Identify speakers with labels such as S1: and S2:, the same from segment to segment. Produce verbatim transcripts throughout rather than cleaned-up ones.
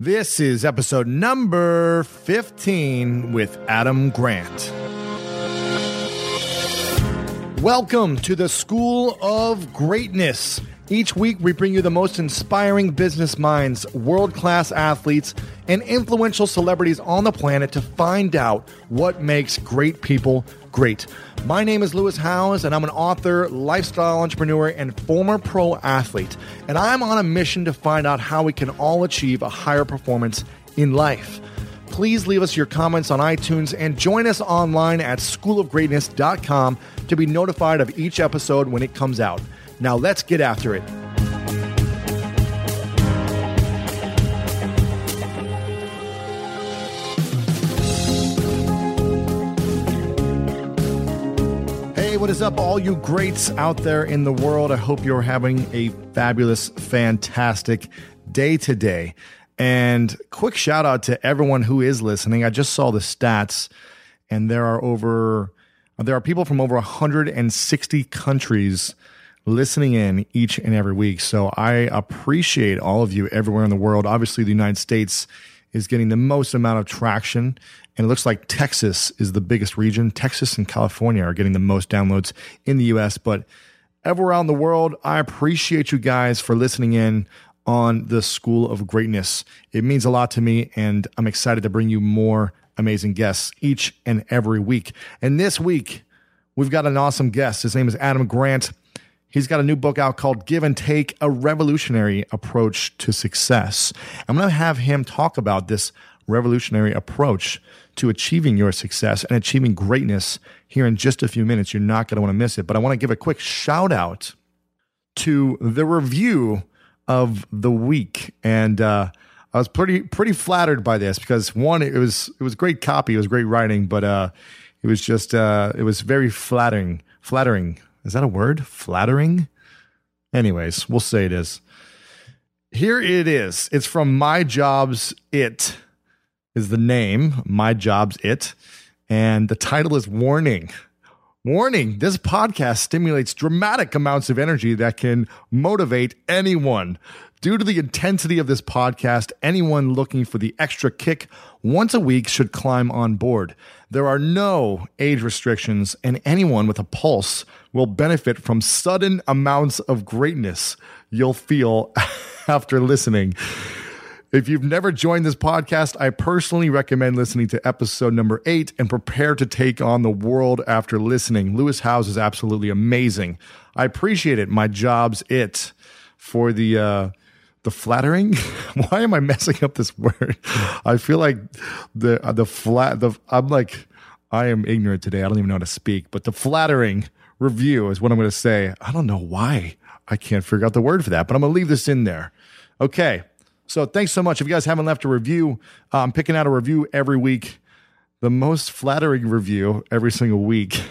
S1: This is episode number fifteen with Adam Grant. Welcome to the School of Greatness. Each week, we bring you the most inspiring business minds, world-class athletes, and influential celebrities on the planet to find out what makes great people great. My name is Lewis Howes, and I'm an author, lifestyle entrepreneur, and former pro athlete. And I'm on a mission to find out how we can all achieve a higher performance in life. Please leave us your comments on iTunes and join us online at school of greatness dot com to be notified of each episode when it comes out. Now let's get after it. Hey, what is up, all you greats out there in the world? I hope you're having a fabulous, fantastic day today. And quick shout out to everyone who is listening. I just saw the stats, and there are over there are people from over one hundred sixty countries listening in each and every week. So I appreciate all of you everywhere in the world. Obviously, the United States is getting the most amount of traction, and it looks like Texas is the biggest region. Texas and California are getting the most downloads in the U S, but everywhere around the world, I appreciate you guys for listening in on the School of Greatness. It means a lot to me, and I'm excited to bring you more amazing guests each and every week. And this week, we've got an awesome guest. His name is Adam Grant. He's got a new book out called Give and Take, A Revolutionary Approach to Success. I'm going to have him talk about this revolutionary approach to achieving your success and achieving greatness here in just a few minutes. You're not going to want to miss it. But I want to give a quick shout out to the review of the week. And uh, I was pretty pretty flattered by this because, one, it was it was great copy. It was great writing, but uh, it was just, uh, it was very flattering, flattering. Is that a word? Flattering? Anyways, we'll say it is. Here it is. It's from My Jobs It is the name. My Jobs It. And the title is Warning. Warning. This podcast stimulates dramatic amounts of energy that can motivate anyone. Due to the intensity of this podcast, anyone looking for the extra kick once a week should climb on board. There are no age restrictions, and anyone with a pulse will benefit from sudden amounts of greatness you'll feel after listening. If you've never joined this podcast, I personally recommend listening to episode number eight and prepare to take on the world after listening. Lewis Howes is absolutely amazing. I appreciate it. My Job's It for the... Uh, The flattering? Why am I messing up this word? I feel like the the flat the I'm like I am ignorant today. I don't even know how to speak. But the flattering review is what I'm going to say. I don't know why I can't figure out the word for that, but I'm going to leave this in there. Okay. So thanks so much. If you guys haven't left a review, uh, I'm picking out a review every week. The most flattering review every single week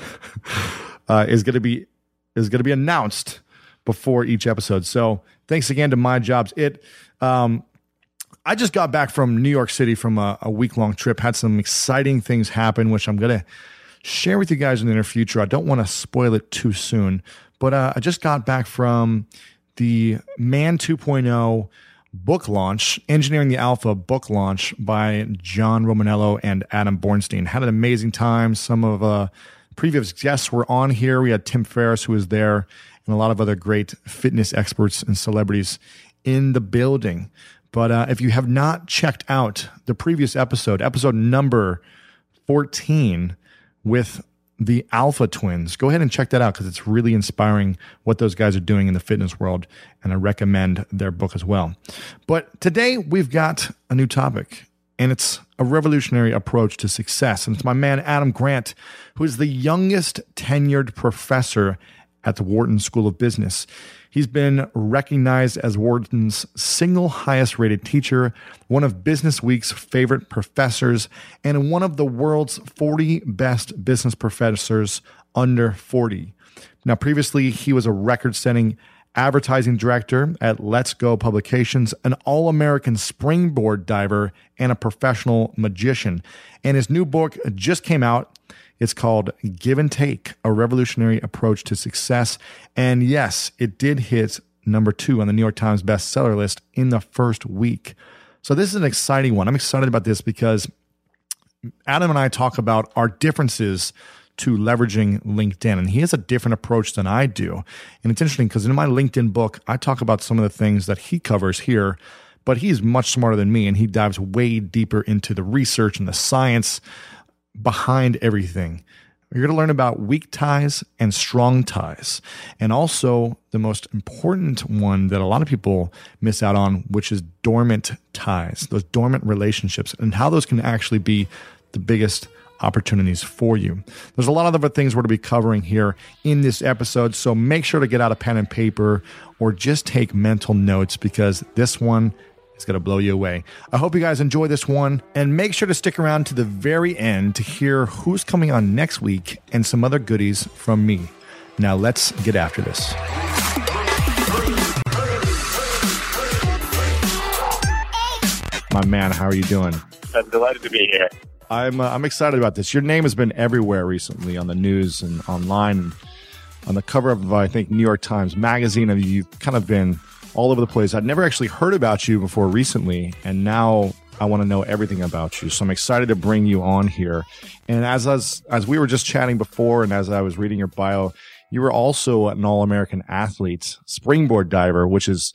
S1: uh, is going to be is going to be announced before each episode. So thanks again to My Jobs It. Um, I just got back from New York City from a, a week-long trip, had some exciting things happen, which I'm going to share with you guys in the near future. I don't want to spoil it too soon, but uh, I just got back from the Man two point oh book launch, Engineering the Alpha book launch by John Romanello and Adam Bornstein. Had an amazing time. Some of uh, previous guests were on here. We had Tim Ferriss, who was there, and a lot of other great fitness experts and celebrities in the building. But uh, if you have not checked out the previous episode, episode number fourteen with the Alpha Twins, go ahead and check that out because it's really inspiring what those guys are doing in the fitness world, and I recommend their book as well. But today we've got a new topic, and it's a revolutionary approach to success. And it's my man, Adam Grant, who is the youngest tenured professor at the Wharton School of Business. He's been recognized as Wharton's single highest rated teacher, one of Business Week's favorite professors, and one of the world's forty best business professors under forty. Now, previously, he was a record-setting advertising director at Let's Go Publications, an all-American springboard diver, and a professional magician. And his new book just came out. It's called Give and Take, A Revolutionary Approach to Success. And yes, it did hit number two on the New York Times bestseller list in the first week. So this is an exciting one. I'm excited about this because Adam and I talk about our differences to leveraging LinkedIn, and he has a different approach than I do. And it's interesting because in my LinkedIn book, I talk about some of the things that he covers here, but he's much smarter than me, and he dives way deeper into the research and the science behind everything. You're going to learn about weak ties and strong ties, and also the most important one that a lot of people miss out on, which is dormant ties, those dormant relationships, and how those can actually be the biggest opportunities for you. There's a lot of other things we're going to be covering here in this episode, so make sure to get out a pen and paper or just take mental notes because this one is going to blow you away. I hope you guys enjoy this one, and make sure to stick around to the very end to hear who's coming on next week and some other goodies from me. Now let's get after this. My man, how are you doing?
S2: I'm delighted to be here.
S1: I'm uh, I'm excited about this. Your name has been everywhere recently on the news and online. On the cover of, I think, New York Times Magazine, and you've kind of been all over the place. I'd never actually heard about you before recently, and now I want to know everything about you. So I'm excited to bring you on here. And as as, as we were just chatting before, and as I was reading your bio, you were also an All-American athlete, springboard diver, which is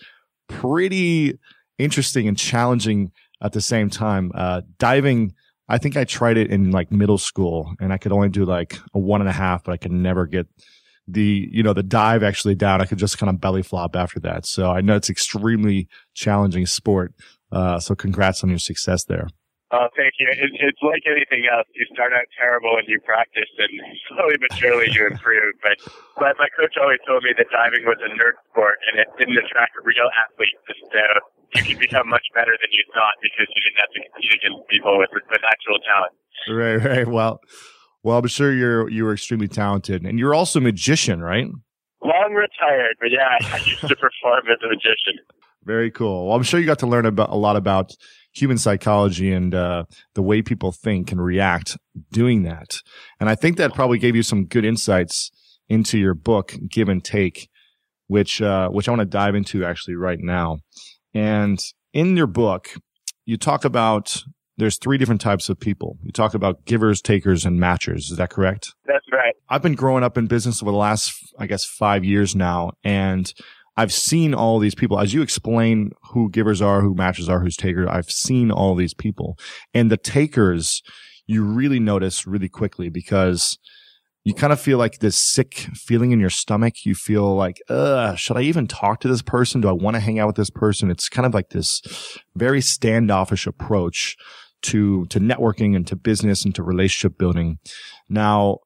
S1: pretty interesting and challenging at the same time. Uh, diving, I think I tried it in like middle school, and I could only do like a one and a half, but I could never get the, you know, the dive actually down. I could just kind of belly flop after that. So I know it's extremely challenging sport. Uh, so congrats on your success there.
S2: Oh, thank you. It, it's like anything else. You start out terrible and you practice, and slowly but surely you improve. But, but my coach always told me that diving was a nerd sport and it didn't attract real athletes. So you can become much better than you thought because you didn't have to compete against people with, with natural talent.
S1: Right, right. Well, well, I'm sure you're you were extremely talented, and you're also a magician, right?
S2: Long retired, but yeah, I used to perform as a magician.
S1: Very cool. Well, I'm sure you got to learn about a lot about human psychology and uh, the way people think and react doing that. And I think that probably gave you some good insights into your book, Give and Take, which uh, which I want to dive into actually right now. And in your book, you talk about there's three different types of people. You talk about givers, takers, and matchers. Is that correct?
S2: That's right.
S1: I've been growing up in business over the last, I guess, five years now, and I've seen all these people. As you explain who givers are, who matchers are, who's takers, I've seen all these people. And the takers, you really notice really quickly because you kind of feel like this sick feeling in your stomach. You feel like, uh, should I even talk to this person? Do I want to hang out with this person? It's kind of like this very standoffish approach to, to networking and to business and to relationship building. Now,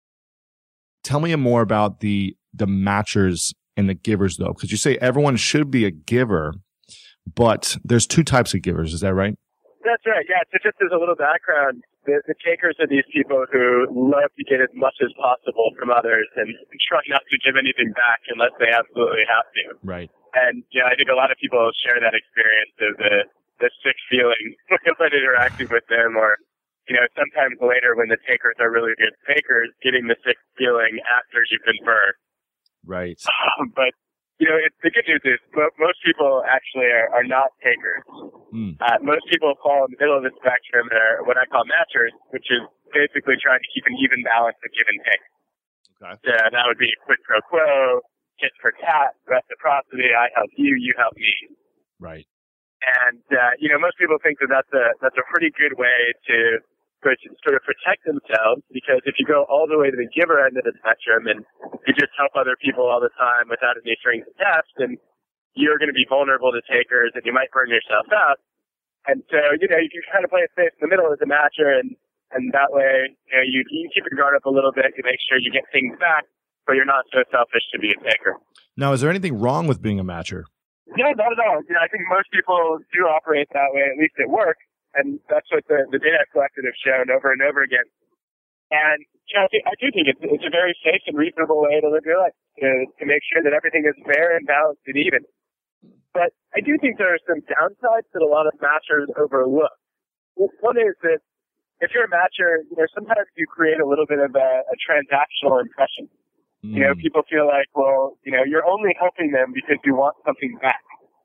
S1: tell me more about the, the matchers and the givers though, because you say everyone should be a giver, but there's two types of givers. Is that right?
S2: That's right. Yeah. So just as a little background, the, the takers are these people who love to get as much as possible from others and try not to give anything back unless they absolutely have to.
S1: Right.
S2: And yeah, I think a lot of people share that experience of the, the sick feeling when interacting with them, or, you know, sometimes later when the takers are really good takers, getting the sick feeling after you confer.
S1: Right.
S2: Um, but, you know, it, the good news is mo- most people actually are, are not takers. Mm. Uh, most people fall in the middle of the spectrum and are what I call matchers, which is basically trying to keep an even balance of give and take. Okay. So that would be quid pro quo, tit for tat, reciprocity, I help you, you help me.
S1: Right.
S2: And, uh, you know, most people think that that's a, that's a pretty good way to sort of protect themselves, because if you go all the way to the giver end of the spectrum and you just help other people all the time without any strings attached, then you're going to be vulnerable to takers and you might burn yourself out. And so, you know, you can kind of play it safe in the middle as a matcher, and, and that way, you know, you, you keep your guard up a little bit to make sure you get things back, but you're not so selfish to be a taker.
S1: Now, is there anything wrong with being a matcher?
S2: No, not at all. You know, I think most people do operate that way, at least at work. And that's what the, the data I've collected have shown over and over again. And, you know, I, think, I do think it's, it's a very safe and reasonable way to live your life, to, to make sure that everything is fair and balanced and even. But I do think there are some downsides that a lot of matchers overlook. One is that if you're a matcher, you know, sometimes you create a little bit of a, a transactional impression. Mm. You know, people feel like, well, you know, you're only helping them because you want something back.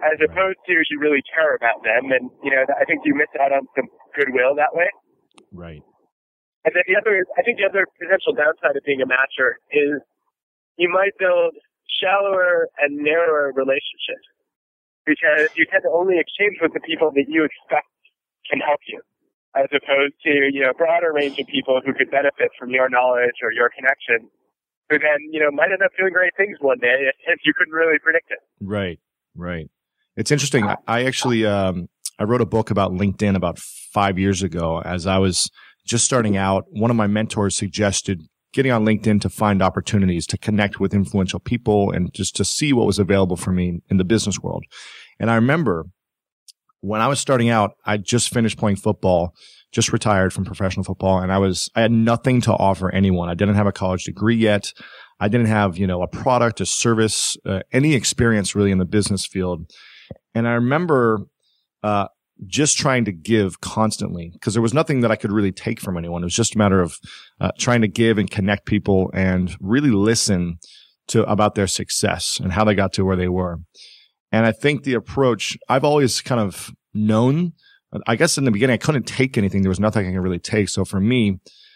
S2: as opposed to you really care about them. And, you know, I think you miss out on some goodwill that way.
S1: Right.
S2: And then the other, I think the other potential downside of being a matcher is you might build shallower and narrower relationships because you tend to only exchange with the people that you expect can help you, as opposed to, you know, a broader range of people who could benefit from your knowledge or your connection, who then, you know, might end up doing great things one day if you couldn't really predict it.
S1: Right, right. It's interesting. I, I actually, um, I wrote a book about LinkedIn about five years ago as I was just starting out. One of my mentors suggested getting on LinkedIn to find opportunities to connect with influential people and just to see what was available for me in the business world. And I remember when I was starting out, I just finished playing football, just retired from professional football, and I was, I had nothing to offer anyone. I didn't have a college degree yet. I didn't have, you know, a product, a service, uh, any experience really in the business field. And I remember, uh, just trying to give constantly because there was nothing that I could really take from anyone. It was just a matter of uh, trying to give and connect people and really listen to about their success and how they got to where they were. And I think the approach I've always kind of known, I guess in the beginning, I couldn't take anything. There was nothing I could really take. So for me,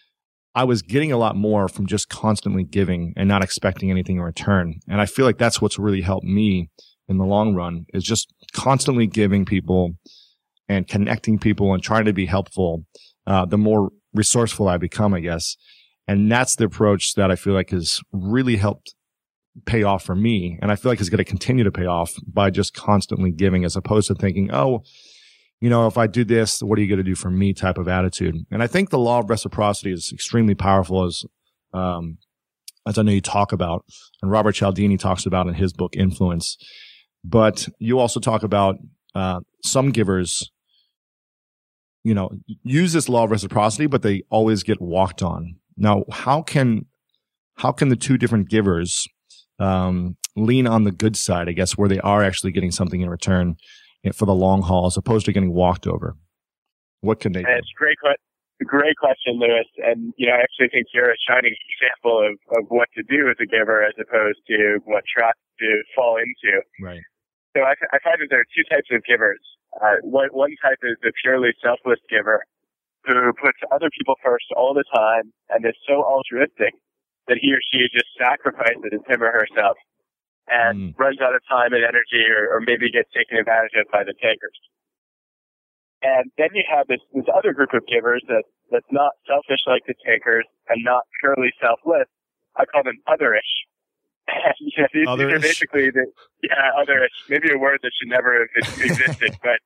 S1: I was getting a lot more from just constantly giving and not expecting anything in return. And I feel like that's what's really helped me in the long run is just constantly giving people and connecting people and trying to be helpful, uh, the more resourceful I become, I guess. And that's the approach that I feel like has really helped pay off for me. And I feel like it's going to continue to pay off by just constantly giving as opposed to thinking, oh, you know, if I do this, what are you going to do for me type of attitude? And I think the law of reciprocity is extremely powerful as, um, as I know you talk about, and Robert Cialdini talks about in his book, Influence. But you also talk about, uh, some givers, you know, use this law of reciprocity, but they always get walked on. Now, how can, how can the two different givers, um, lean on the good side, I guess, where they are actually getting something in return for the long haul as opposed to getting walked over? What can they do?
S2: It's a great, great question, Lewis. And, you know, I actually think you're a shining example of, of what to do as a giver as opposed to what trap to fall into.
S1: Right.
S2: So I, I find that there are two types of givers. Uh, one, one type is the purely selfless giver who puts other people first all the time and is so altruistic that he or she just sacrifices him or herself and mm. runs out of time and energy or, or maybe gets taken advantage of by the takers. And then you have this, this other group of givers that, that's not selfish like the takers and not purely selfless. I call them otherish. And, you know, these, these are basically the, yeah, otherish, maybe a word that should never have existed, but,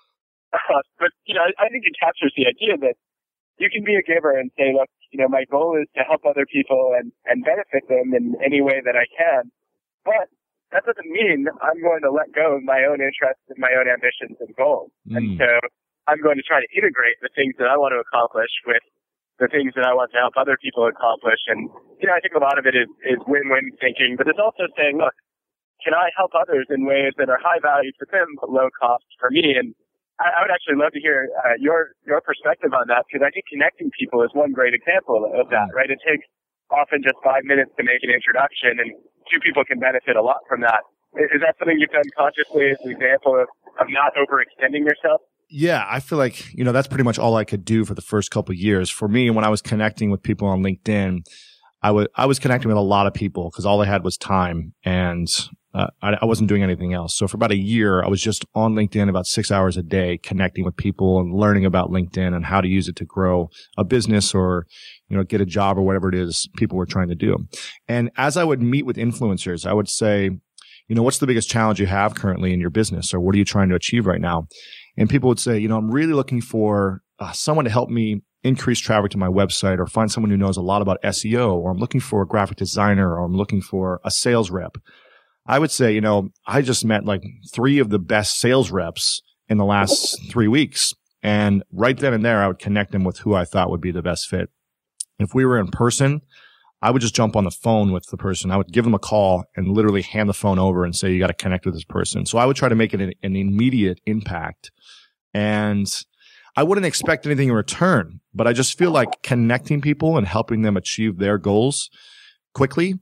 S2: uh, but, you know, I, I think it captures the idea that you can be a giver and say, look, you know, my goal is to help other people and, and benefit them in any way that I can. But that doesn't mean I'm going to let go of my own interests and my own ambitions and goals. Mm. And so I'm going to try to integrate the things that I want to accomplish with the things that I want to help other people accomplish. And, you know, I think a lot of it is, is win-win thinking, but it's also saying, look, can I help others in ways that are high value for them, but low cost for me? And I, I would actually love to hear uh, your, your perspective on that, because I think connecting people is one great example of that, right? It takes often just five minutes to make an introduction, and two people can benefit a lot from that. Is that something you've done consciously as an example of, of not overextending yourself?
S1: Yeah, I feel like, you know, that's pretty much all I could do for the first couple of years. For me, when I was connecting with people on LinkedIn, I was, I was connecting with a lot of people because all I had was time and uh, I, I wasn't doing anything else. So for about a year, I was just on LinkedIn about six hours a day, connecting with people and learning about LinkedIn and how to use it to grow a business or, you know, get a job or whatever it is people were trying to do. And as I would meet with influencers, I would say, you know, what's the biggest challenge you have currently in your business, or what are you trying to achieve right now? And people would say, you know, I'm really looking for uh, someone to help me increase traffic to my website, or find someone who knows a lot about S E O, or I'm looking for a graphic designer, or I'm looking for a sales rep. I would say, you know, I just met like three of the best sales reps in the last three weeks. And right then and there, I would connect them with who I thought would be the best fit. If we were in person, I would just jump on the phone with the person. I would give them a call and literally hand the phone over and say, you got to connect with this person. So I would try to make it an, an immediate impact. And I wouldn't expect anything in return, but I just feel like connecting people and helping them achieve their goals quickly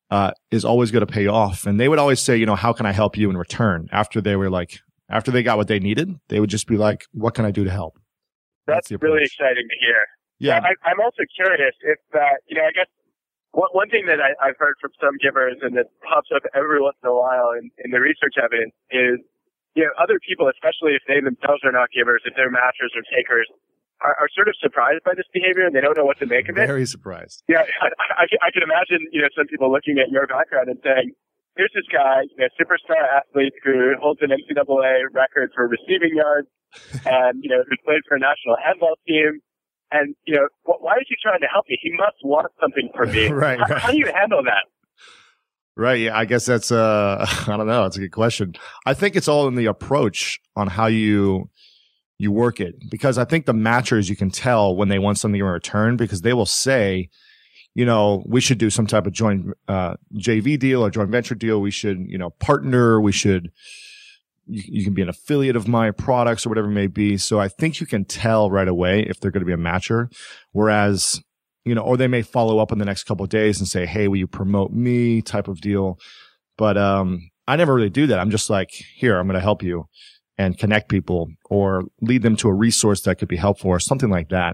S1: uh, is always going to pay off. And they would always say, you know, how can I help you in return? After they were like, after they got what they needed, they would just be like, what can I do to help?
S2: That's, That's really exciting to hear.
S1: Yeah.
S2: I, I'm also curious if, uh, you know, I guess one, one thing that I, I've heard from some givers and that pops up every once in a while in, in the research evidence is, you know, other people, especially if they themselves are not givers, if they're matchers or takers, are, are sort of surprised by this behavior and they don't know what to make of it.
S1: Very surprised.
S2: Yeah, I, I, I can imagine, you know, some people looking at your background and saying, here's this guy, you know, superstar athlete who holds an N C double A record for receiving yards and, you know, who played for a national handball team. And, you know, wh- why is he trying to help me? He must want something from me.
S1: right,
S2: how,
S1: right.
S2: how do you handle that?
S1: Right. Yeah. I guess that's, uh, I don't know. It's a good question. I think it's all in the approach on how you, you work it, because I think the matchers, you can tell when they want something in return, because they will say, you know, we should do some type of joint, uh, J V deal or joint venture deal. We should, you know, partner. We should, you, you can be an affiliate of my products or whatever it may be. So I think you can tell right away if they're going to be a matcher. Whereas, you know, or they may follow up in the next couple of days and say, hey, will you promote me type of deal? But, um, I never really do that. I'm just like, here, I'm going to help you and connect people or lead them to a resource that could be helpful or something like that.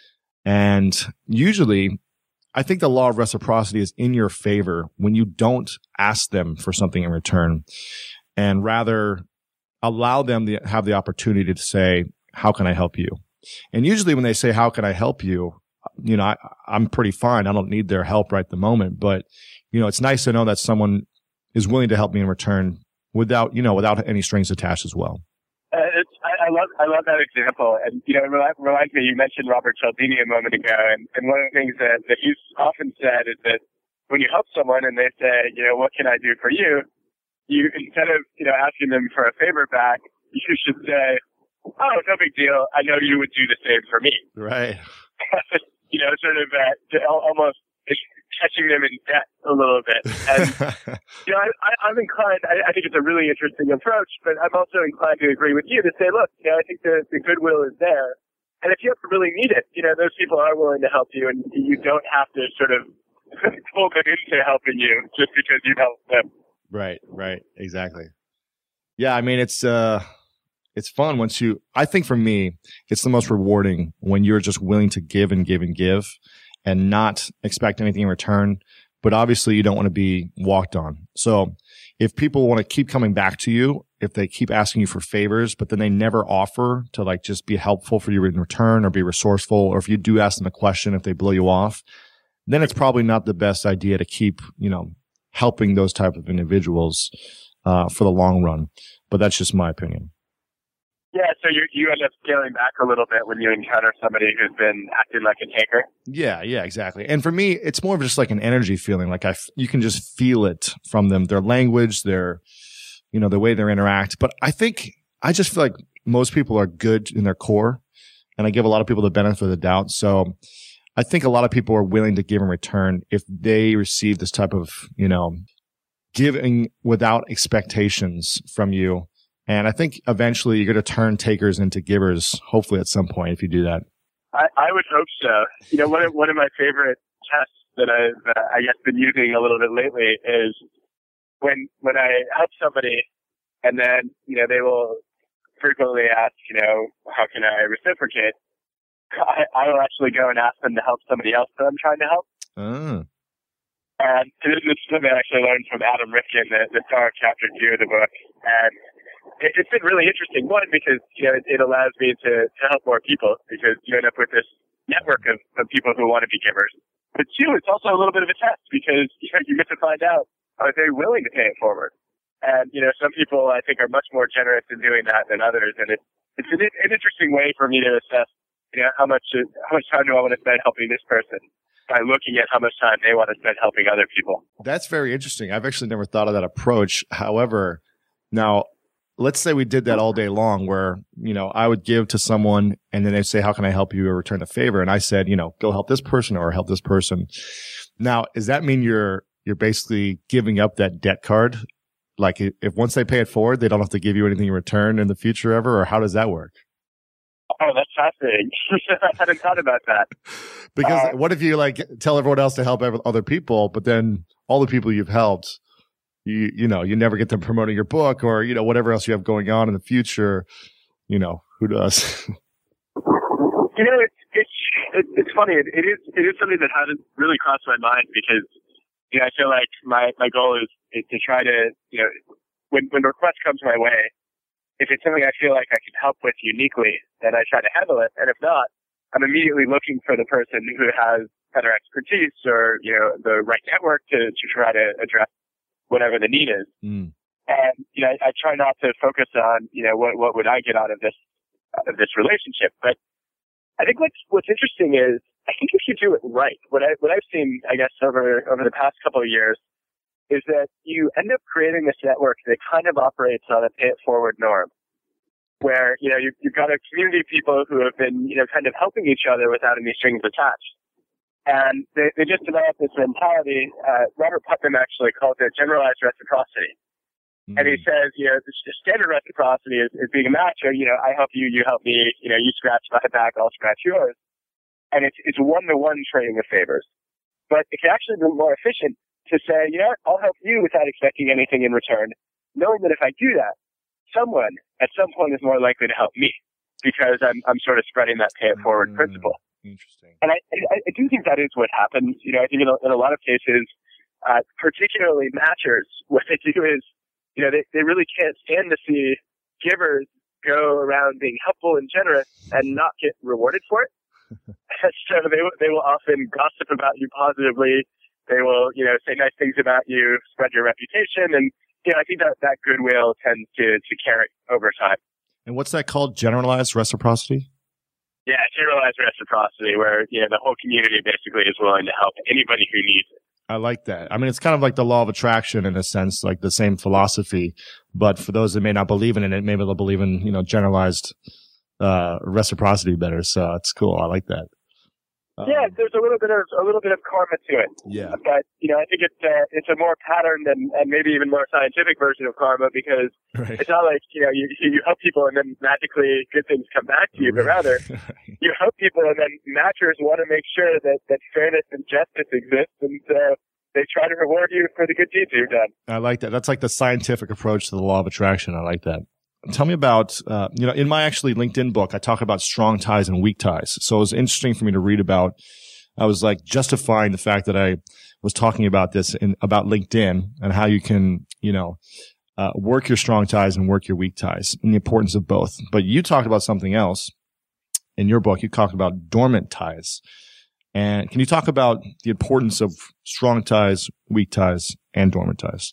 S1: And usually I think the law of reciprocity is in your favor when you don't ask them for something in return and rather allow them to have the opportunity to say, how can I help you? And usually when they say, how can I help you? You know, I, I'm pretty fine. I don't need their help right at the moment, but you know, it's nice to know that someone is willing to help me in return without, you know, without any strings attached as well.
S2: Uh, it's, I, I love I love that example, and you know, it remi- reminds me. You mentioned Robert Cialdini a moment ago, and, and one of the things that, that he's often said is that when you help someone and they say, you know, what can I do for you? You instead of you know asking them for a favor back, you should say, oh, no big deal. I know you would do the same for me.
S1: Right.
S2: you know, sort of uh, to almost catching them in debt a little bit. And, you know, I, I, I'm inclined, I, I think it's a really interesting approach, but I'm also inclined to agree with you to say, look, you know, I think the, the goodwill is there. And if you ever really need it, you know, those people are willing to help you, and you don't have to sort of pull them into helping you just because you help them.
S1: Right, right, exactly. Yeah, I mean, it's, uh, it's fun once you, I think for me, it's the most rewarding when you're just willing to give and give and give and not expect anything in return. But obviously you don't want to be walked on. So if people want to keep coming back to you, if they keep asking you for favors, but then they never offer to like just be helpful for you in return or be resourceful, or if you do ask them a question, if they blow you off, then it's probably not the best idea to keep, you know, helping those type of individuals, uh, for the long run. But that's just my opinion.
S2: Yeah, so you you end up scaling back a little bit when you encounter somebody who's been acting like a taker.
S1: Yeah, yeah, exactly. And for me, it's more of just like an energy feeling. Like I, f- you can just feel it from them, their language, their, you know, the way they interact. But I think I just feel like most people are good in their core, and I give a lot of people the benefit of the doubt. So I think a lot of people are willing to give in return if they receive this type of, you know, giving without expectations from you. And I think eventually you're going to turn takers into givers, hopefully at some point, if you do that.
S2: I, I would hope so. You know, one of, one of my favorite tests that I've, uh, I guess, been using a little bit lately is when, when I help somebody and then, you know, they will frequently ask, you know, how can I reciprocate? I, I will actually go and ask them to help somebody else that I'm trying to help.
S1: Oh.
S2: And this is something I actually learned from Adam Rifkin, the, the star of chapter two of the book. And it, it's been really interesting. One, because, you know, it, it allows me to, to help more people, because you end up with this network of, of people who want to be givers. But two, it's also a little bit of a test, because, you know, you get to find out, are they willing to pay it forward? And, you know, some people, I think, are much more generous in doing that than others. And it, it's an, an interesting way for me to assess, you know, how much, how much time do I want to spend helping this person, by looking at how much time they want to spend helping other people.
S1: That's very interesting. I've actually never thought of that approach. However, now let's say we did that all day long where, you know, I would give to someone and then they'd say, how can I help you or return a favor? And I said, you know, go help this person or help this person. Now, does that mean you're, you're basically giving up that debt card? Like if once they pay it forward, they don't have to give you anything in return in the future ever, or how does that work?
S2: Oh, that's fascinating. I hadn't thought about that.
S1: Because
S2: uh,
S1: what if you like tell everyone else to help other people, but then all the people you've helped, you you know, you never get them promoting your book or, you know, whatever else you have going on in the future, you know, who does?
S2: You know, it's it's it's funny. It, it is it is something that hasn't really crossed my mind because, you know, I feel like my, my goal is, is to try to, you know, when when a request comes my way, if it's something I feel like I can help with uniquely, then I try to handle it. And if not, I'm immediately looking for the person who has better expertise or, you know, the right network to, to try to address whatever the need is.
S1: Mm.
S2: And, you know, I, I try not to focus on, you know, what, what would I get out of this, out of this relationship. But I think what's, what's interesting is, I think if you do it right, what I, what I've seen, I guess, over, over the past couple of years is that you end up creating this network that kind of operates on a pay it forward norm where, you know, you've, you've got a community of people who have been, you know, kind of helping each other without any strings attached. And they, they just developed this mentality. Uh, Robert Putnam actually calls it generalized reciprocity. Mm-hmm. And he says, you know, the, the standard reciprocity is, is being a match. Or, you know, I help you, you help me. You know, you scratch my back, I'll scratch yours. And it's it's one-to-one trading of favors. But it can actually be more efficient to say, you know what, I'll help you without expecting anything in return, knowing that if I do that, someone at some point is more likely to help me because I'm I'm sort of spreading that pay-it-forward mm-hmm. principle.
S1: Interesting.
S2: And I, I, I do think that is what happens. You know, I think in a, in a lot of cases, uh, particularly matchers, what they do is, you know, they, they really can't stand to see givers go around being helpful and generous and not get rewarded for it. So they they will often gossip about you positively. They will, you know, say nice things about you, spread your reputation, and you know, I think that that goodwill tends to to carry over time.
S1: And what's that called? Generalized reciprocity?
S2: Yeah, generalized reciprocity, where, you know, the whole community basically is willing to help anybody who needs it.
S1: I like that. I mean, it's kind of like the law of attraction in a sense, like the same philosophy. But for those that may not believe in it, maybe they'll believe in, you know, generalized uh reciprocity better. So it's cool. I like that. Um,
S2: yeah, there's a little bit of a little bit of karma to it.
S1: Yeah,
S2: but you know, I think it's uh, it's a more patterned and, and maybe even more scientific version of karma because right. It's not like, you know, you you help people and then magically good things come back to you, right. But rather you help people and then matchers want to make sure that that fairness and justice exists, and uh, they try to reward you for the good deeds you've done.
S1: I like that. That's like the scientific approach to the law of attraction. I like that. Tell me about, uh, you know, in my actually LinkedIn book, I talk about strong ties and weak ties. So it was interesting for me to read about. I was like justifying the fact that I was talking about this in about LinkedIn and how you can, you know, uh, work your strong ties and work your weak ties and the importance of both. But you talked about something else in your book. You talked about dormant ties. And can you talk about the importance of strong ties, weak ties, and dormant ties?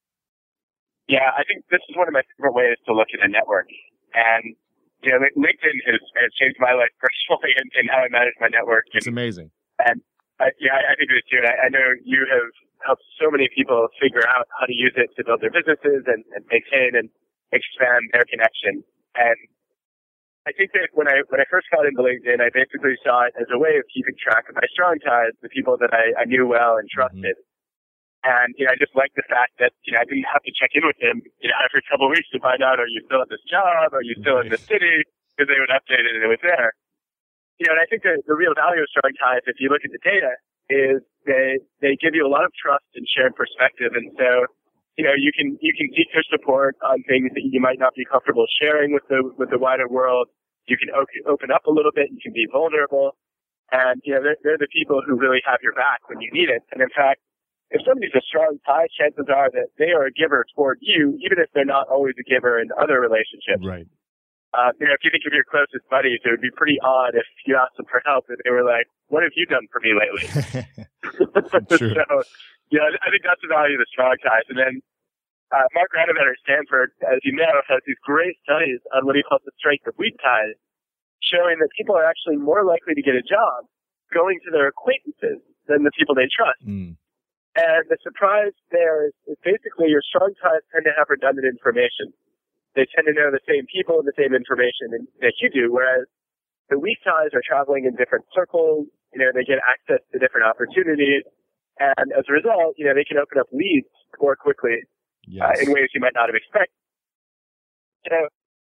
S2: Yeah, I think this is one of my favorite ways to look at a network. And, you know, LinkedIn has, has changed my life personally in, in how I manage my network.
S1: It's amazing.
S2: And, I, yeah, I, I think it is too. And I, I know you have helped so many people figure out how to use it to build their businesses and, and maintain and expand their connection. And I think that when I when I first got into LinkedIn, I basically saw it as a way of keeping track of my strong ties, the people that I, I knew well and trusted. Mm-hmm. And, you know, I just like the fact that, you know, I didn't have to check in with him, you know, every couple of weeks to find out, are you still at this job? Are you still in the city? Because they would update it and it was there. You know, and I think that the real value of strong ties, if you look at the data, is they, they give you a lot of trust and shared perspective. And so, you know, you can, you can seek their support on things that you might not be comfortable sharing with the, with the wider world. You can open up a little bit. You can be vulnerable. And, you know, they're, they're the people who really have your back when you need it. And in fact, if somebody's a strong tie, chances are that they are a giver toward you, even if they're not always a giver in other relationships.
S1: Right.
S2: Uh, you know, if you think of your closest buddies, it would be pretty odd if you asked them for help and they were like, what have you done for me lately?
S1: True.
S2: So, yeah, I think that's the value of the strong ties. And then, uh, Mark Granovetter at Stanford, as you know, has these great studies on what he calls the strength of weak ties, showing that people are actually more likely to get a job going to their acquaintances than the people they trust.
S1: Mm.
S2: And the surprise there is, is basically your strong ties tend to have redundant information. They tend to know the same people and the same information that you do, whereas the weak ties are traveling in different circles. You know, they get access to different opportunities. And as a result, you know, they can open up leads more quickly. Yes. uh, in ways you might not have expected. So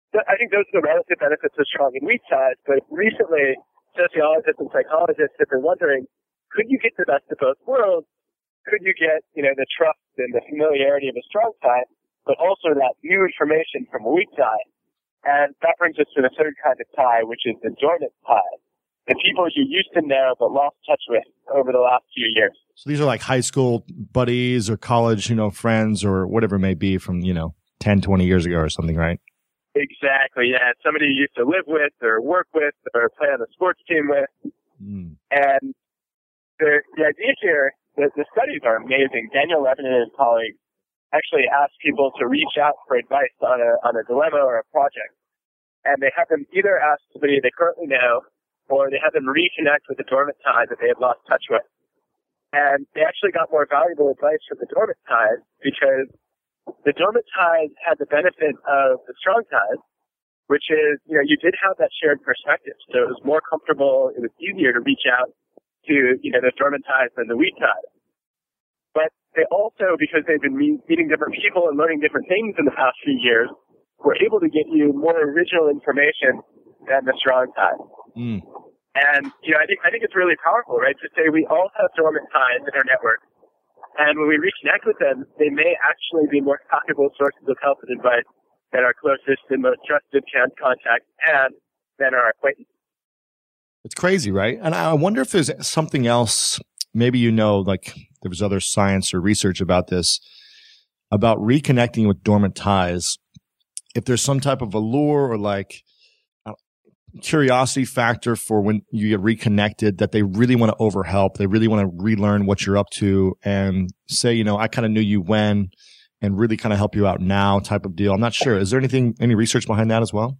S2: I think those are the relative benefits of strong and weak ties. But recently, sociologists and psychologists have been wondering, could you get the best of both worlds? Could you get, you know, the trust and the familiarity of a strong tie, but also that new information from a weak tie? And that brings us to the third kind of tie, which is the dormant tie. The people you used to know but lost touch with over the last few years.
S1: So these are like high school buddies or college, you know, friends or whatever it may be from, you know, ten, twenty years ago or something, right?
S2: Exactly, yeah. Somebody you used to live with or work with or play on the sports team with. Mm. And the, the idea here, the, the studies are amazing. Daniel Levin and his colleagues actually asked people to reach out for advice on a, on a dilemma or a project. And they have them either ask somebody they currently know, or they have them reconnect with the dormant tie that they had lost touch with. And they actually got more valuable advice from the dormant ties because the dormant ties had the benefit of the strong ties, which is, you know, you did have that shared perspective. So it was more comfortable, it was easier to reach out to, you know, the dormant ties than the weak ties. But they also, because they've been meeting different people and learning different things in the past few years, were able to get you more original information than the strong ties. Mm. And, you know, I think, I think it's really powerful, right, to say we all have dormant ties in our network. And when we reconnect with them, they may actually be more valuable sources of help and advice than our closest and most trusted contact and than our acquaintance.
S1: It's crazy, right? And I wonder if there's something else, maybe you know, like there was other science or research about this, about reconnecting with dormant ties. If there's some type of allure or like curiosity factor for when you get reconnected that they really want to overhelp. They really want to relearn what you're up to and say, you know, I kind of knew you when and really kind of help you out now type of deal. I'm not sure. Is there anything, any research behind that as well?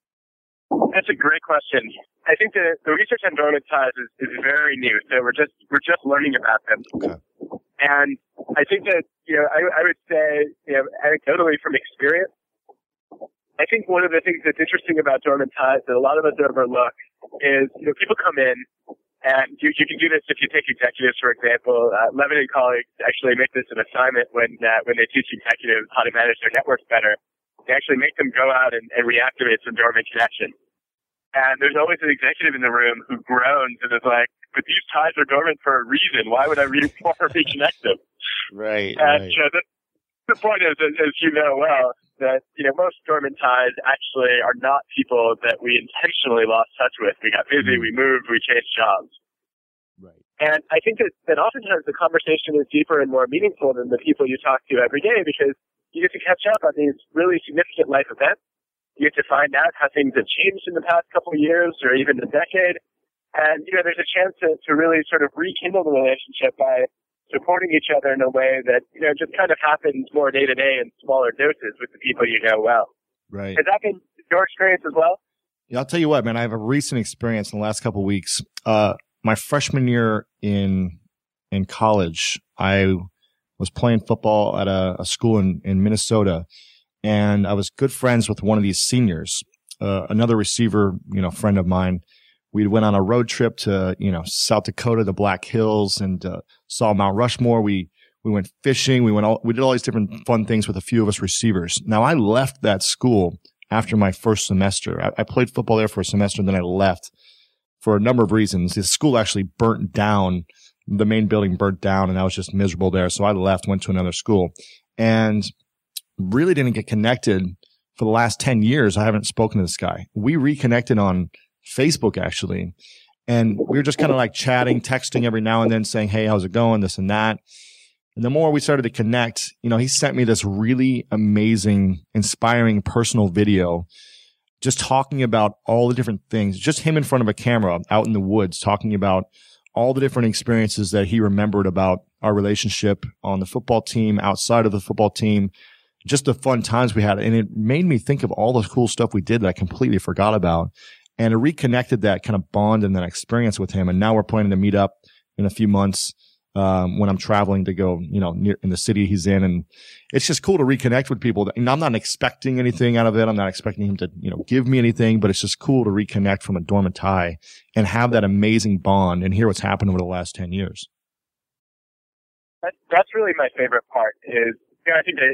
S2: That's a great question. I think the, the research on dormant ties is, is very new. So we're just, we're just learning about them. Okay. And I think that, you know, I, I would say, you know, anecdotally from experience, I think one of the things that's interesting about dormant ties that a lot of us overlook is, you know, people come in and you, you can do this if you take executives, for example. Uh, Levin and colleagues actually make this an assignment when, uh, when they teach executives how to manage their networks better. They actually make them go out and, and reactivate some dormant connections. And there's always an executive in the room who groans and is like, but these ties are dormant for a reason. Why would I re- want to reconnect them?
S1: Right.
S2: And
S1: right.
S2: You know, the, the point is, as, as you know well, that, you know, most dormant ties actually are not people that we intentionally lost touch with. We got busy, we moved, we changed jobs.
S1: Right.
S2: And I think that, that oftentimes the conversation is deeper and more meaningful than the people you talk to every day because you get to catch up on these really significant life events. You get to find out how things have changed in the past couple of years or even a decade. And, you know, there's a chance to, to really sort of rekindle the relationship by supporting each other in a way that, you know, just kind of happens more day to day in smaller doses with the people you know well.
S1: Right.
S2: Has that been your experience as well?
S1: Yeah, I'll tell you what, man, I have a recent experience in the last couple of weeks. Uh, my freshman year in, in college, I was playing football at a, a school in, in Minnesota, and I was good friends with one of these seniors, uh, another receiver, you know, friend of mine. We went on a road trip to, you know, South Dakota, the Black Hills, and uh, saw Mount Rushmore. We we went fishing. We went all, we did all these different fun things with a few of us receivers. Now, I left that school after my first semester. I, I played football there for a semester, and then I left for a number of reasons. The school actually burnt down. The main building burnt down, and I was just miserable there. So I left, went to another school, and really didn't get connected for the last ten years. I haven't spoken to this guy. We reconnected on Facebook actually. And we were just kind of like chatting, texting every now and then saying, hey, how's it going? This and that. And the more we started to connect, you know, he sent me this really amazing, inspiring personal video, just talking about all the different things, just him in front of a camera out in the woods, talking about all the different experiences that he remembered about our relationship on the football team, outside of the football team, just the fun times we had. And it made me think of all the cool stuff we did that I completely forgot about. And it reconnected that kind of bond and that experience with him. And now we're planning to meet up in a few months um, when I'm traveling to go, you know, near in the city he's in. And it's just cool to reconnect with people. And I'm not expecting anything out of it. I'm not expecting him to, you know, give me anything, but it's just cool to reconnect from a dormant tie and have that amazing bond and hear what's happened over the last ten years.
S2: That, that's really my favorite part is, you know, I think that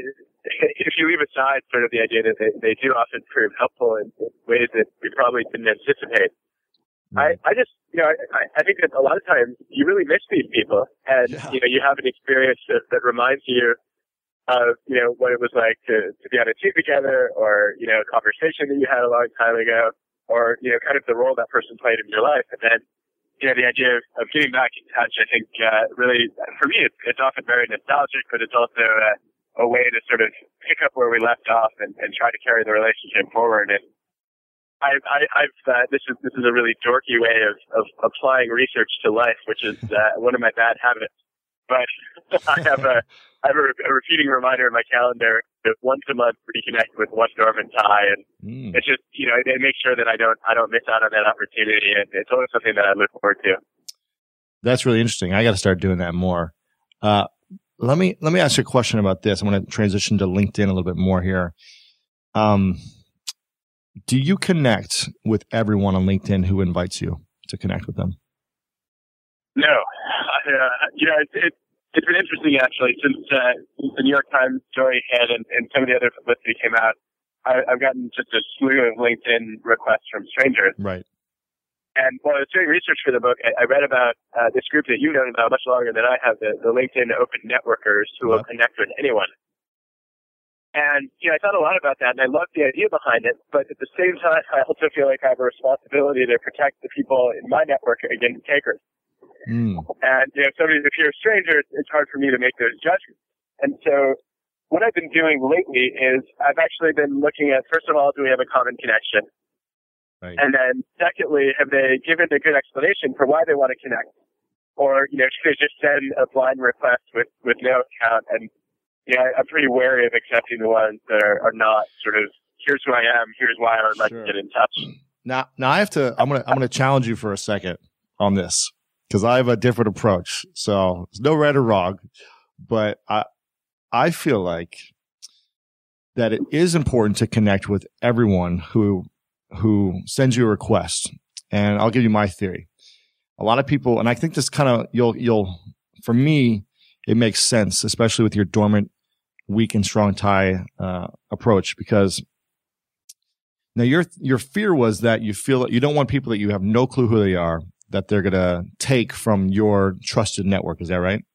S2: if you leave aside sort of the idea that they, they do often prove helpful in, in ways that we probably didn't anticipate, I, I just, you know, I, I think that a lot of times you really miss these people, and, yeah. you know, you have an experience that, that reminds you of, you know, what it was like to, to be on a team together, or, you know, a conversation that you had a long time ago, or, you know, kind of the role that person played in your life. And then, you know, the idea of, of getting back in touch, I think, uh, really, for me, it's, it's often very nostalgic, but it's also a, a way to sort of pick up where we left off and, and try to carry the relationship forward. And I, I, I've, uh, this is, this is a really dorky way of, of applying research to life, which is, uh, one of my bad habits. But I have a, I have a, a repeating reminder in my calendar that once a month reconnect with one Norman Thai, and mm. it's just, you know, it, it makes sure that I don't, I don't miss out on that opportunity. And it's always something that I look forward to.
S1: That's really interesting. I got to start doing that more. Uh, let me, let me ask you a question about this. I'm going to transition to LinkedIn a little bit more here. Um, Do you connect with everyone on LinkedIn who invites you to connect with them?
S2: No. Uh, you know, it, it, it's been interesting, actually, since, uh, since the New York Times story hit and, and some of the other publicity came out. I, I've gotten just a slew of LinkedIn requests from strangers.
S1: Right.
S2: And while I was doing research for the book, I, I read about uh, this group that you've known about much longer than I have, the, the LinkedIn Open Networkers, who yep. will connect with anyone. And, you know, I thought a lot about that, and I loved the idea behind it, but at the same time, I also feel like I have a responsibility to protect the people in my network against takers. Mm. And, you know, if somebody, if you're a stranger, it's hard for me to make those judgments. And so what I've been doing lately is I've actually been looking at, first of all, do we have a common connection? Right. And then secondly, have they given a good explanation for why they want to connect? Or, you know, should they just send a blind request with, with no account? And, yeah, I'm pretty wary of accepting the ones that are, are not sort of, here's who I am, here's why I would like sure. to get in touch.
S1: Now, now I have to, I'm going to, I'm going to challenge you for a second on this, because I have a different approach. So there's no right or wrong, but I, I feel like that it is important to connect with everyone who, who sends you a request. And I'll give you my theory. A lot of people, and I think this kind of, you'll, you'll, for me, it makes sense, especially with your dormant, weak and strong Thai uh, approach, because now your your fear was that you feel that you don't want people that you have no clue who they are, that they're going to take from your trusted network. Is that right?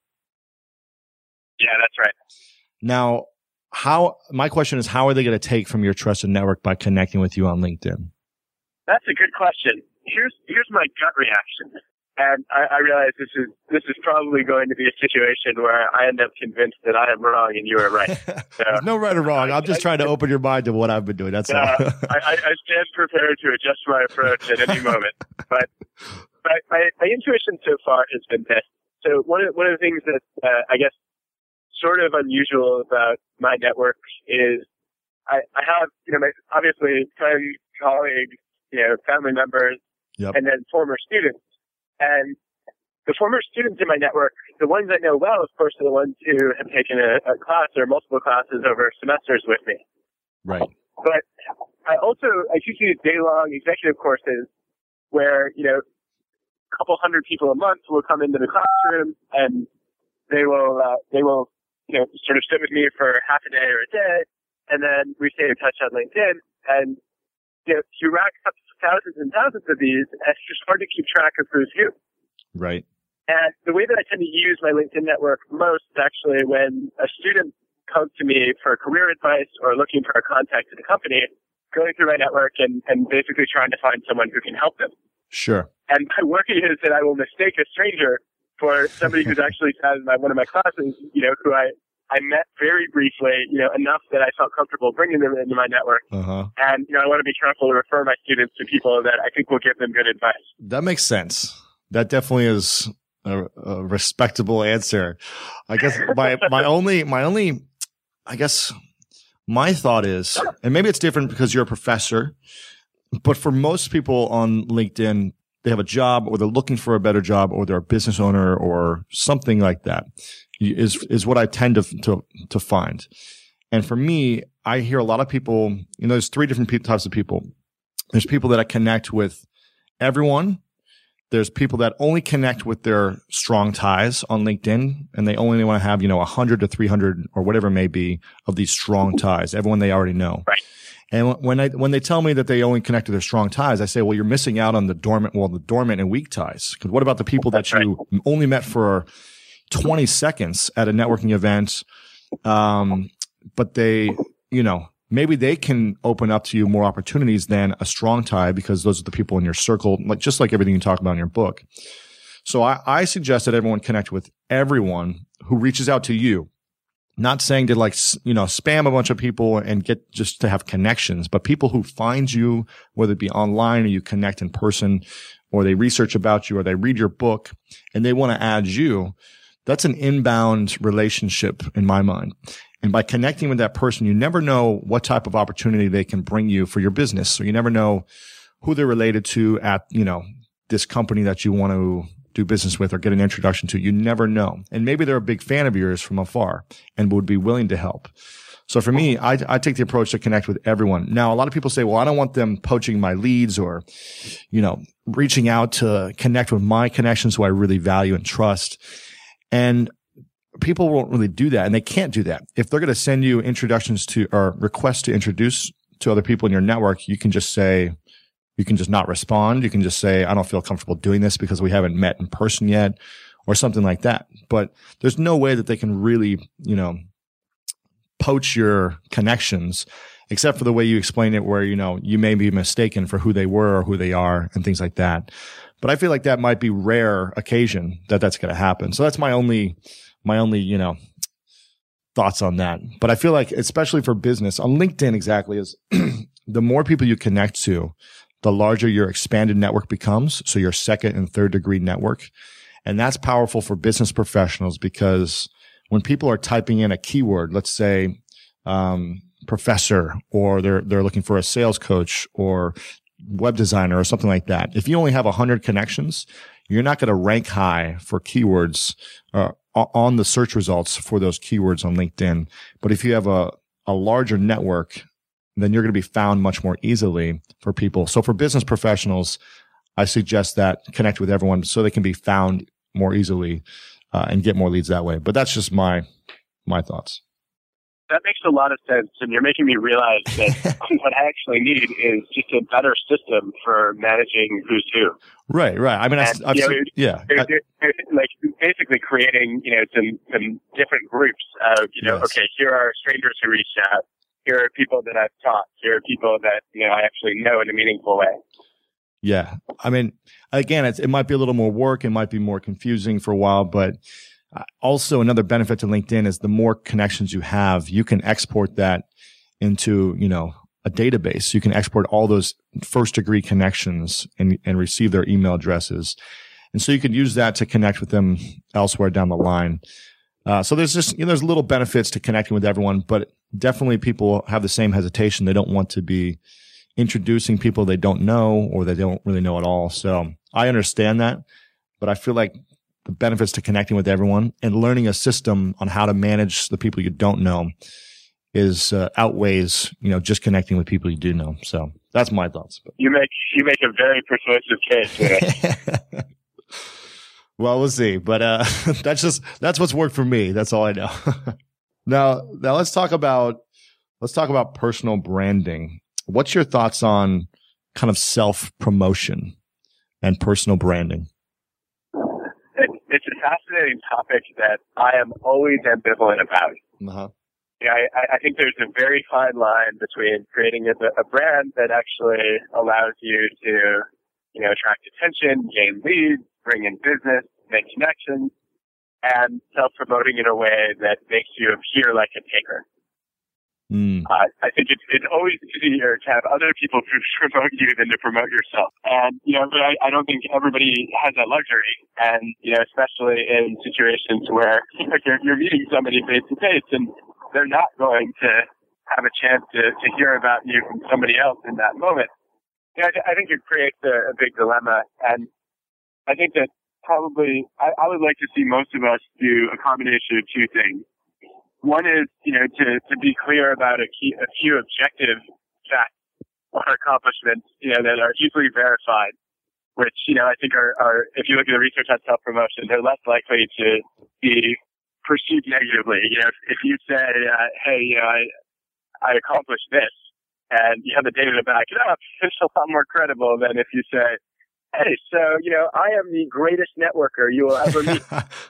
S2: Yeah, that's right.
S1: Now, how? My question is, how are they going to take from your trusted network by connecting with you on LinkedIn?
S2: That's a good question. Here's here's my gut reaction. And I, I realize this is this is probably going to be a situation where I end up convinced that I am wrong and you are right. So,
S1: There's no right or wrong. I'm just I, trying to open your mind to what I've been doing. That's uh, all.
S2: I, I stand prepared to adjust my approach at any moment. But, but my, my intuition so far has been this. So one of one of the things that uh, I guess sort of unusual about my network is I, I have you know my, obviously friends, colleagues, you know family members, yep. and then former students. And the former students in my network, the ones I know well, of course, are the ones who have taken a, a class or multiple classes over semesters with me.
S1: Right.
S2: But I also, I teach these day-long executive courses where, you know, a couple hundred people a month will come into the classroom and they will, uh, they will, you know, sort of sit with me for half a day or a day. And then we stay in touch on LinkedIn. And, you know, you rack up thousands and thousands of these, it's just hard to keep track of who's who.
S1: Right.
S2: And the way that I tend to use my LinkedIn network most is actually when a student comes to me for career advice or looking for a contact at a company, going through my network and, and basically trying to find someone who can help them.
S1: Sure.
S2: And my worry is that I will mistake a stranger for somebody who's actually sat in my, one of my classes, you know, who I I met very briefly, you know, enough that I felt comfortable bringing them into my network. Uh-huh. And, you know, I want to be careful to refer my students to people that I think will give them good advice.
S1: That makes sense. That definitely is a, a respectable answer. I guess my, my only, my only, I guess my thought is, and maybe it's different because you're a professor, but for most people on LinkedIn, they have a job or they're looking for a better job or they're a business owner or something like that. Is is what I tend to to to find, and for me, I hear a lot of people. You know, there's three different types of people. There's people that I connect with everyone there's people that only connect with their strong ties on LinkedIn, and they only want to have, you know, one hundred to three hundred or whatever it may be of these strong ties, everyone they already know.
S2: Right.
S1: And when I, when they tell me that they only connect to their strong ties, I say, well, you're missing out on the dormant, well, the dormant and weak ties. Because what about the people that you right. only met for twenty seconds at a networking event? Um, but they, you know, maybe they can open up to you more opportunities than a strong tie, because those are the people in your circle, like just like everything you talk about in your book. So I, I suggest that everyone connect with everyone who reaches out to you. Not saying to like, you know, spam a bunch of people and get just to have connections, but people who find you, whether it be online or you connect in person, or they research about you, or they read your book and they want to add you. That's an inbound relationship in my mind. And by connecting with that person, you never know what type of opportunity they can bring you for your business. So you never know who they're related to at, you know, this company that you want to do business with or get an introduction to. You never know. And maybe they're a big fan of yours from afar and would be willing to help. So for me, I, I take the approach to connect with everyone. Now, a lot of people say, well, I don't want them poaching my leads or, you know, reaching out to connect with my connections who I really value and trust. And people won't really do that, and they can't do that. If they're going to send you introductions to or requests to introduce to other people in your network, you can just say, you can just not respond. You can just say, I don't feel comfortable doing this because we haven't met in person yet, or something like that. But there's no way that they can really, you know, poach your connections, except for the way you explain it, where, you know, you may be mistaken for who they were or who they are and things like that. But I feel like that might be rare occasion that that's going to happen. So that's my only, my only, you know, thoughts on that. But I feel like, especially for business on LinkedIn, exactly, is the more people you connect to, the larger your expanded network becomes. So your second and third degree network. And that's powerful for business professionals, because when people are typing in a keyword, let's say, um, professor, or they're, they're looking for a sales coach or web designer or something like that. If you only have a hundred connections, you're not going to rank high for keywords, uh, on the search results for those keywords on LinkedIn. But if you have a, a larger network, then you're going to be found much more easily for people. So for business professionals, I suggest that connect with everyone so they can be found more easily, uh, and get more leads that way. But that's just my, my thoughts.
S2: That makes a lot of sense. And you're making me realize that what I actually need is just a better system for managing who's who.
S1: Right, right. I mean,
S2: and,
S1: I, I've
S2: you know,
S1: seen, yeah.
S2: They're, they're, they're, like basically creating, you know, some, some different groups of, you know, yes. Okay, here are strangers who reached out. Here are people that I've taught. Here are people that, you know, I actually know in a meaningful way.
S1: Yeah. I mean, again, it's, it might be a little more work. It might be more confusing for a while, but also another benefit to LinkedIn is the more connections you have, you can export that into, you know, a database. You can export all those first degree connections and, and receive their email addresses. And so you can use that to connect with them elsewhere down the line. Uh, so there's just, you know, there's little benefits to connecting with everyone, but definitely people have the same hesitation. They don't want to be introducing people they don't know or they don't really know at all. So I understand that, but I feel like the benefits to connecting with everyone and learning a system on how to manage the people you don't know is uh, outweighs, you know, just connecting with people you do know. So that's my thoughts.
S2: You make you make a very persuasive case.
S1: Well, we'll see, but uh, that's just that's what's worked for me. That's all I know. now, now let's talk about let's talk about personal branding. What's your thoughts on kind of self promotion and personal branding?
S2: It's a fascinating topic that I am always ambivalent about.
S1: Uh-huh.
S2: Yeah, I, I think there's a very fine line between creating a, a brand that actually allows you to, you know, attract attention, gain leads, bring in business, make connections, and self-promoting in a way that makes you appear like a taker.
S1: Mm.
S2: Uh, I think it's, it's always easier to have other people promote you than to promote yourself. And, you know, but I, I don't think everybody has that luxury. And, you know, especially in situations where you're, you're meeting somebody face to face and they're not going to have a chance to, to hear about you from somebody else in that moment. You know, I, I think it creates a, a big dilemma. And I think that probably I, I would like to see most of us do a combination of two things. One is, you know, to, to be clear about a, key, a few objective facts or accomplishments, you know, that are easily verified, which, you know, I think are, are, if you look at the research on self-promotion, they're less likely to be perceived negatively. You know, if, if you say, uh, hey, you know, I, I accomplished this, and you have the data to back it up, it's a lot more credible than if you say, hey, so, you know, I am the greatest networker you will ever meet.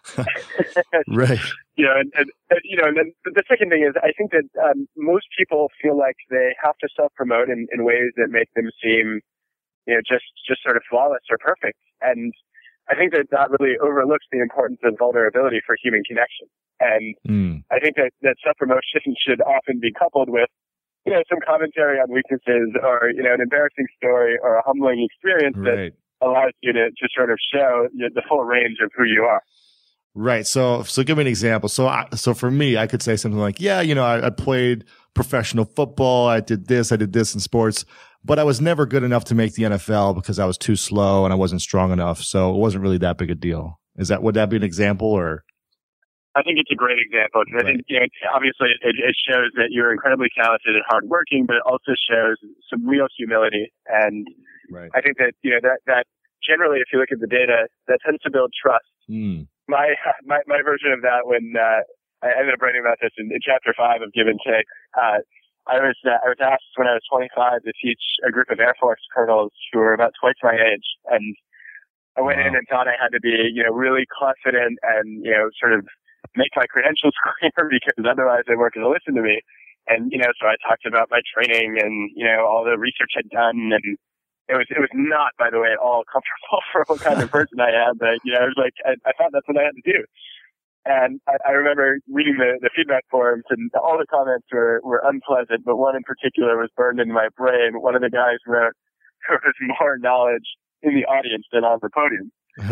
S1: Right.
S2: You know, and, and, and you know, and then the second thing is, I think that um, most people feel like they have to self-promote in, in ways that make them seem, you know, just, just sort of flawless or perfect. And I think that that really overlooks the importance of vulnerability for human connection. And mm. I think that, that self-promotion should often be coupled with, you know, some commentary on weaknesses, or, you know, an embarrassing story or a humbling experience right. that allows you to, to sort of show the full range of who you are.
S1: Right. So, so give me an example. So, I, so for me, I could say something like, yeah, you know, I, I played professional football. I did this, I did this in sports, but I was never good enough to make the N F L because I was too slow and I wasn't strong enough. So it wasn't really that big a deal. Is that, would that be an example, or?
S2: I think it's a great example. Right. I think, you know, obviously it, it shows that you're incredibly talented and hardworking, but it also shows some real humility. And right. I think that, you know, that, that generally, if you look at the data, that tends to build trust. Mm. My, my, my version of that, when, uh, I ended up writing about this in, in chapter five of Give and Take, uh, I was, uh, I was asked when I was twenty-five to teach a group of Air Force colonels who were about twice my age. And I went wow. in and thought I had to be, you know, really confident and, you know, sort of make my credentials clear, because otherwise they weren't going to listen to me. And, you know, so I talked about my training and, you know, all the research I'd done, and It was, it was not, by the way, at all comfortable for what kind of person I am. But, you know, it was like, I, I thought that's what I had to do. And I, I remember reading the, the feedback forums, and all the comments were, were unpleasant, but one in particular was burned into my brain. One of the guys wrote, there was more knowledge in the audience than on the podium.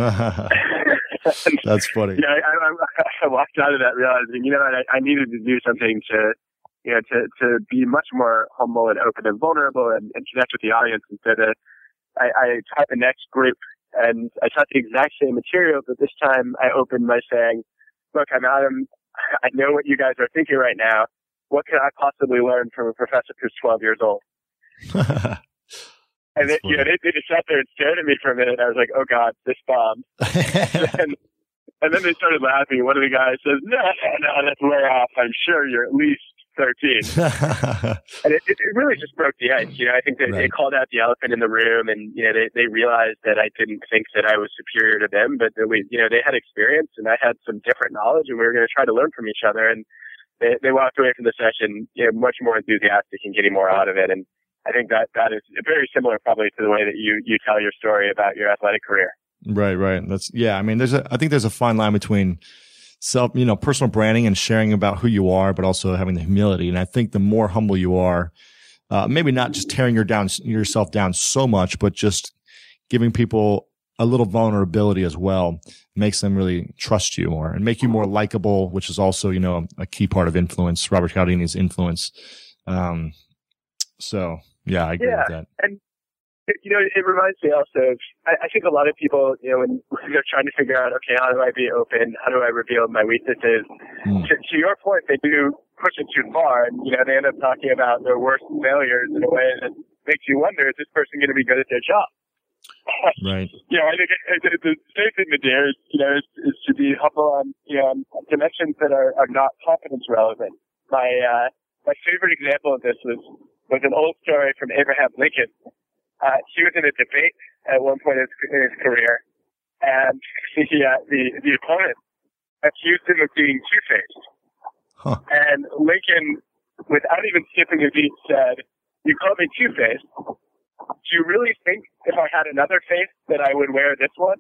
S1: That's funny.
S2: Yeah, I, I, I walked out of that realizing, you know, I, I needed to do something to, you know, to, to be much more humble and open and vulnerable and, and connect with the audience instead of, I, I taught the next group, and I taught the exact same material, but this time I opened by saying, look, I'm Adam. I know what you guys are thinking right now. What can I possibly learn from a professor who's twelve years old? And they, you know, they, they just sat there and stared at me for a minute. I was like, oh God, this bombed. and, and then they started laughing. One of the guys says, no, no, that's way off. I'm sure you're at least thirteen. And it, it really just broke the ice. You know, I think that right. they called out the elephant in the room, and, you know, they, they realized that I didn't think that I was superior to them, but that we, you know, they had experience and I had some different knowledge, and we were going to try to learn from each other. And they, they walked away from the session, you know, much more enthusiastic and getting more out of it. And I think that that is very similar probably to the way that you, you tell your story about your athletic career.
S1: Right, right. That's, yeah. I mean, there's a, I think there's a fine line between self, you know, personal branding and sharing about who you are, but also having the humility. And I think the more humble you are, uh, maybe not just tearing your down, yourself down so much, but just giving people a little vulnerability as well makes them really trust you more and make you more likable, which is also, you know, a key part of influence, Robert Cialdini's influence. Um, so yeah, I agree
S2: yeah,
S1: with that.
S2: And you know, it reminds me also of, I, I think a lot of people, you know, when they're trying to figure out, okay, how do I be open? How do I reveal my weaknesses? Mm. To, to your point, they do push it too far, and, you know, they end up talking about their worst failures in a way that makes you wonder, is this person going to be good at their job?
S1: Right.
S2: You know, I think it, it, the safe thing to do is, you know, is, is to be humble on, you know, on dimensions that are, are not competence relevant. My, uh, my favorite example of this was, was an old story from Abraham Lincoln. Uh, he was in a debate at one point in his, in his career, and the, uh, the, the opponent accused him of being two-faced. Huh. And Lincoln, without even skipping a beat, said, "You call me two-faced. Do you really think if I had another face that I would wear this one?"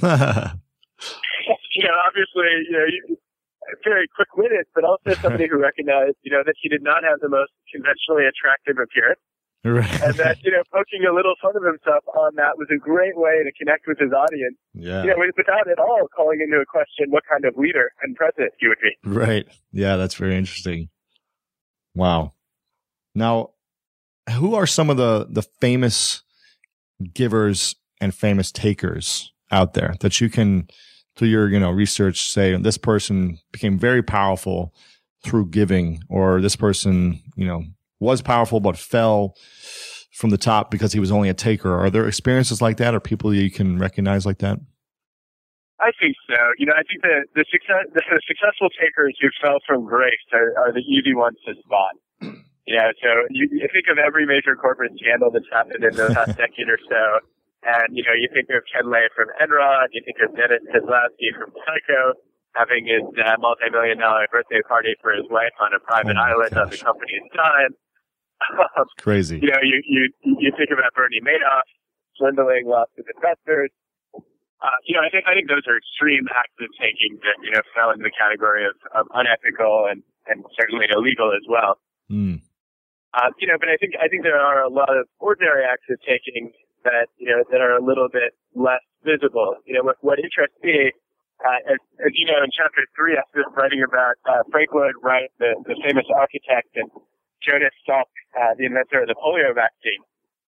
S2: You know, obviously, you know, you, very quick-witted, but also somebody who recognized, you know, that he did not have the most conventionally attractive appearance. Right. And that, you know, poking a little fun of himself on that was a great way to connect with his audience.
S1: Yeah.
S2: You know, without at all calling into a question what kind of leader and president he would be.
S1: Right. Yeah, that's very interesting. Wow. Now, who are some of the, the famous givers and famous takers out there that you can, through your, you know, research, say this person became very powerful through giving, or this person, you know, was powerful but fell from the top because he was only a taker. Are there experiences like that or people you can recognize like that?
S2: I think so. You know, I think the the, success, the successful takers who fell from grace are, are the easy ones to spot. Yeah, so you, you think of every major corporate scandal that's happened in the past decade or so, and you know, you think of Ken Lay from Enron, you think of Dennis Kozlowski from Tyco having his uh, multi-million dollar birthday party for his wife on a private oh island gosh. on the company's dime.
S1: Crazy.
S2: You know, you you you think about Bernie Madoff swindling lots of investors. Uh, you know, I think I think those are extreme acts of taking that you know fell into the category of, of unethical and, and certainly illegal as well.
S1: Mm.
S2: Uh, you know, but I think I think there are a lot of ordinary acts of taking that you know that are a little bit less visible. You know, what, what interests me, uh, as, as you know, in chapter three, I was writing about uh, Frank Lloyd Wright, the, the famous architect, and Jonas Salk, uh, the inventor of the polio vaccine.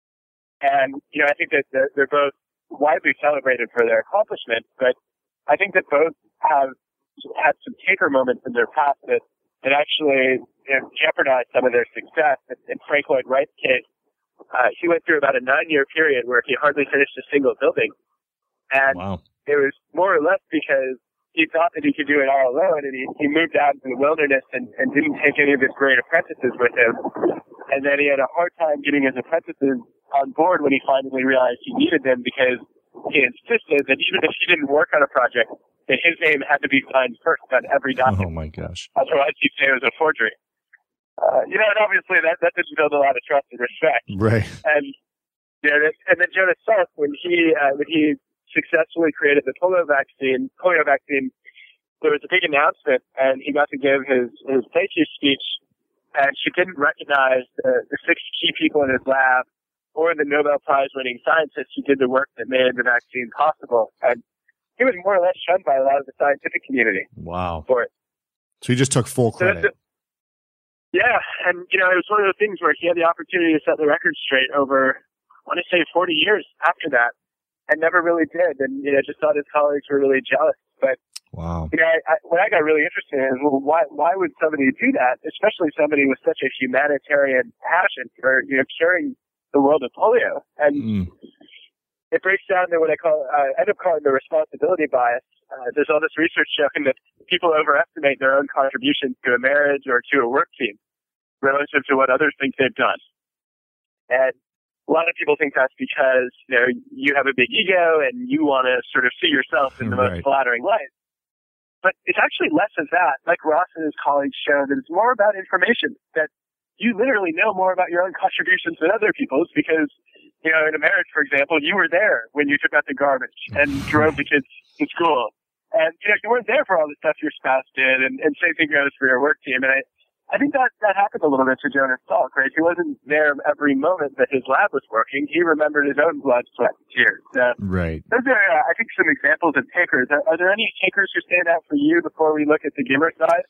S2: And you know, I think that they're, they're both widely celebrated for their accomplishments, but I think that both have had some taker moments in their past that, that actually you know, jeopardized some of their success. In Frank Lloyd Wright's case, uh, he went through about a nine-year period where he hardly finished a single building. And
S1: wow.
S2: It was more or less because he thought that he could do it all alone, and he, he moved out into the wilderness and, and didn't take any of his great apprentices with him. And then he had a hard time getting his apprentices on board when he finally realized he needed them because he insisted that even if he didn't work on a project, that his name had to be signed first on every document.
S1: Oh my gosh.
S2: Otherwise he'd say it was a forgery. Uh, you know, and obviously that, that didn't build a lot of trust and respect.
S1: Right.
S2: And, you know, and then Jonas Salk, when he, uh, when he successfully created the polio vaccine, polio vaccine, there was a big announcement and he got to give his, his thank you speech, and she didn't recognize the, the six key people in his lab or the Nobel Prize winning scientists who did the work that made the vaccine possible. And he was more or less shunned by a lot of the scientific community.
S1: Wow.
S2: For it.
S1: So he just took full credit.
S2: So yeah. And, you know, it was one of the things where he had the opportunity to set the record straight over, I want to say forty years after that, and never really did. And, you know, just thought his colleagues were really jealous. But,
S1: wow.
S2: You know, I, I, what I got really interested in is, well, why, why would somebody do that? Especially somebody with such a humanitarian passion for, you know, curing the world of polio. And mm. it breaks down to what I call, I uh, end up calling the responsibility bias. Uh, there's all this research showing that people overestimate their own contributions to a marriage or to a work team relative to what others think they've done. And a lot of people think that's because, you know, you have a big ego and you want to sort of see yourself in the right. most flattering light. But it's actually less of that. Like Ross and his colleagues show, that it's more about information, that you literally know more about your own contributions than other people's because, you know, in a marriage, for example, you were there when you took out the garbage and drove the kids to school. And, you know, you weren't there for all the stuff your spouse did, and, and same thing goes for your work team. And I, I think that, that happened a little bit to Jonas Salk, right? He wasn't there every moment that his lab was working. He remembered his own blood, sweat, and tears. So
S1: right.
S2: Those are, uh, I think, some examples of takers. Are, are there any takers who stand out for you before we look at the giver side?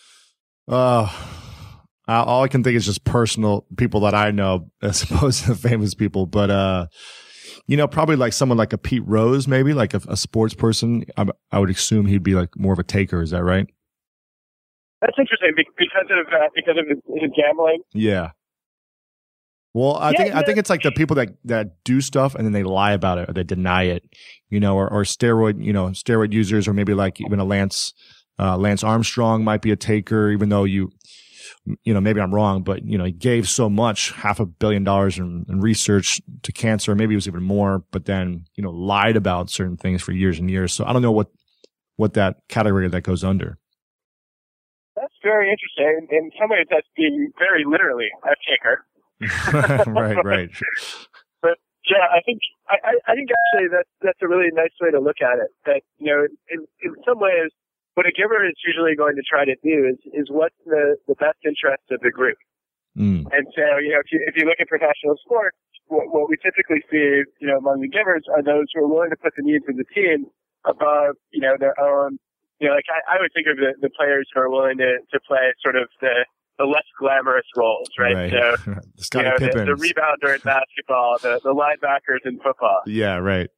S1: Uh, all I can think is just personal people that I know, as opposed to famous people. But, uh, you know, probably like someone like a Pete Rose, maybe like a, a sports person. I, I would assume he'd be like more of a taker. Is that right?
S2: That's interesting because of uh, because of his, his gambling.
S1: Yeah. Well, I yeah, think yeah. I think it's like the people that, that do stuff and then they lie about it or they deny it, you know, or, or steroid, you know, steroid users, or maybe like even a Lance uh, Lance Armstrong might be a taker, even though you. You know, maybe I'm wrong, but, you know, he gave so much, half a billion dollars in, in research to cancer. Maybe it was even more, but then, you know, lied about certain things for years and years. So I don't know what, what that category that goes under.
S2: That's very interesting. In some ways, that's being very literally a taker.
S1: right, right.
S2: But yeah, I think, I, I think actually that's, that's a really nice way to look at it. That, you know, in, in some ways, what a giver is usually going to try to do is, is what's the, the best interest of the group.
S1: Mm.
S2: And so, you know, if you, if you look at professional sports, what, what we typically see, you know, among the givers are those who are willing to put the needs of the team above, you know, their own, you know, like I, I would think of the, the players who are willing to, to play sort of the, the less glamorous roles, right?
S1: right.
S2: So, you know, the, the rebounder in basketball, the, the linebackers in football.
S1: Yeah, right.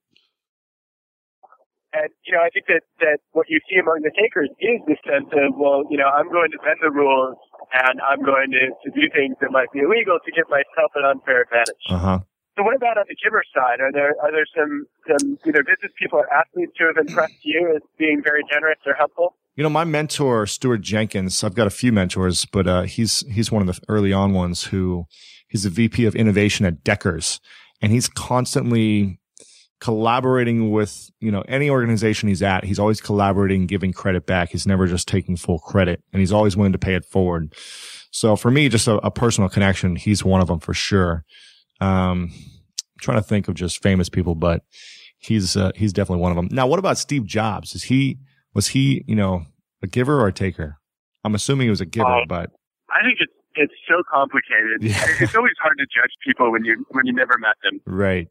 S2: And, you know, I think that, that what you see among the takers is the sense of, well, you know, I'm going to bend the rules and I'm going to, to do things that might be illegal to give myself an unfair advantage.
S1: Uh-huh.
S2: So what about on the giver side? Are there are there some, some either business people or athletes who have impressed you as being very generous or helpful?
S1: You know, my mentor, Stuart Jenkins, I've got a few mentors, but uh, he's he's one of the early on ones who he's the V P of innovation at Deckers, and he's constantly collaborating with, you know, any organization he's at. He's always collaborating, giving credit back. He's never just taking full credit, and he's always willing to pay it forward. So for me, just a, a personal connection, he's one of them for sure. Um, I'm trying to think of just famous people, but he's uh, he's definitely one of them. Now, what about Steve Jobs? Is he was he, you know, a giver or a taker? I'm assuming he was a giver, um, but
S2: I think it's it's so complicated. Yeah. It's always hard to judge people when you when you never met them.
S1: Right.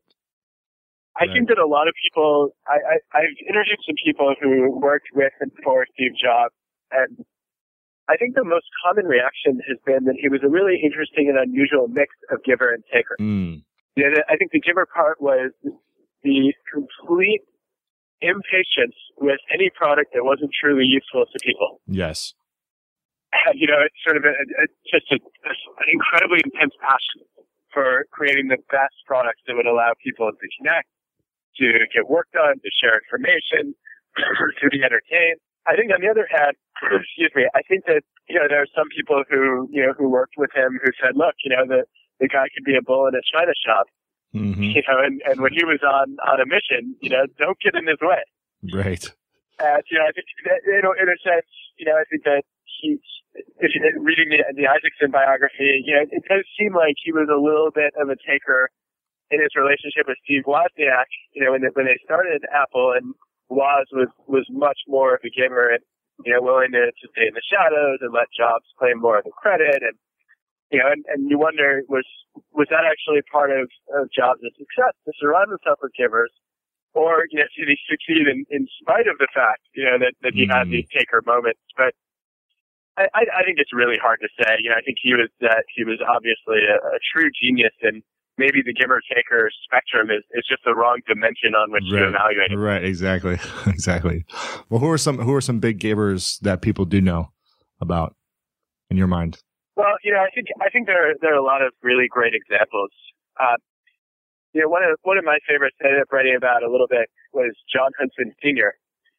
S2: I right. think that a lot of people, I, I, I've interviewed some people who worked with and for Steve Jobs, and I think the most common reaction has been that he was a really interesting and unusual mix of giver and taker.
S1: Mm.
S2: Yeah, I think the giver part was the complete impatience with any product that wasn't truly useful to people.
S1: Yes.
S2: And, you know, it's sort of a, a, just a, an incredibly intense passion for creating the best products that would allow people to connect, to get work done, to share information, to be entertained. I think on the other hand, excuse me, I think that, you know, there are some people who, you know, who worked with him who said, look, you know, the, the guy could be a bull in a china shop,
S1: mm-hmm.
S2: you know, and, and when he was on, on a mission, you know, don't get in his way.
S1: Right.
S2: And, you know, I think that, you know, in a sense, you know, I think that he, if you're reading the, the Isaacson biography, you know, it does seem like he was a little bit of a taker in his relationship with Steve Wozniak, you know, when they, when they started Apple, and Woz was, was much more of a giver and, you know, willing to, to stay in the shadows and let Jobs claim more of the credit. And, you know, and, and you wonder, was, was that actually part of, of Jobs' success, to surround himself with givers? Or, you know, did he succeed in, in spite of the fact, you know, that, that he mm. had these taker moments? But I, I, I think it's really hard to say. You know, I think he was, uh, he was obviously a, a true genius, and maybe the giver-taker spectrum is, is just the wrong dimension on which
S1: right.
S2: to evaluate it.
S1: Right, exactly, exactly. Well, who are some who are some big givers that people do know about in your mind?
S2: Well, you know, I think I think there are, there are a lot of really great examples. Uh, you know, one of one of my favorites I ended up writing about a little bit was John Huntsman Senior,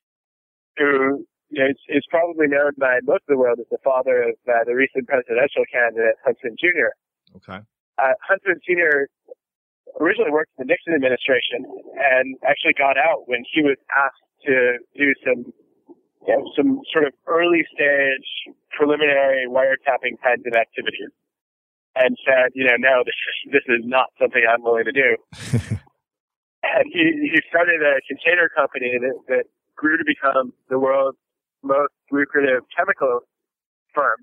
S2: who, you know, is, is probably known by most of the world as the father of uh, the recent presidential candidate Huntsman Junior
S1: Okay.
S2: Uh, Huntsman Senior originally worked in the Nixon administration and actually got out when he was asked to do some, you know, some sort of early stage preliminary wiretapping kinds of activities, and said, you know, no, this is, this is not something I'm willing to do. And he, he started a container company that, that grew to become the world's most lucrative chemical firm.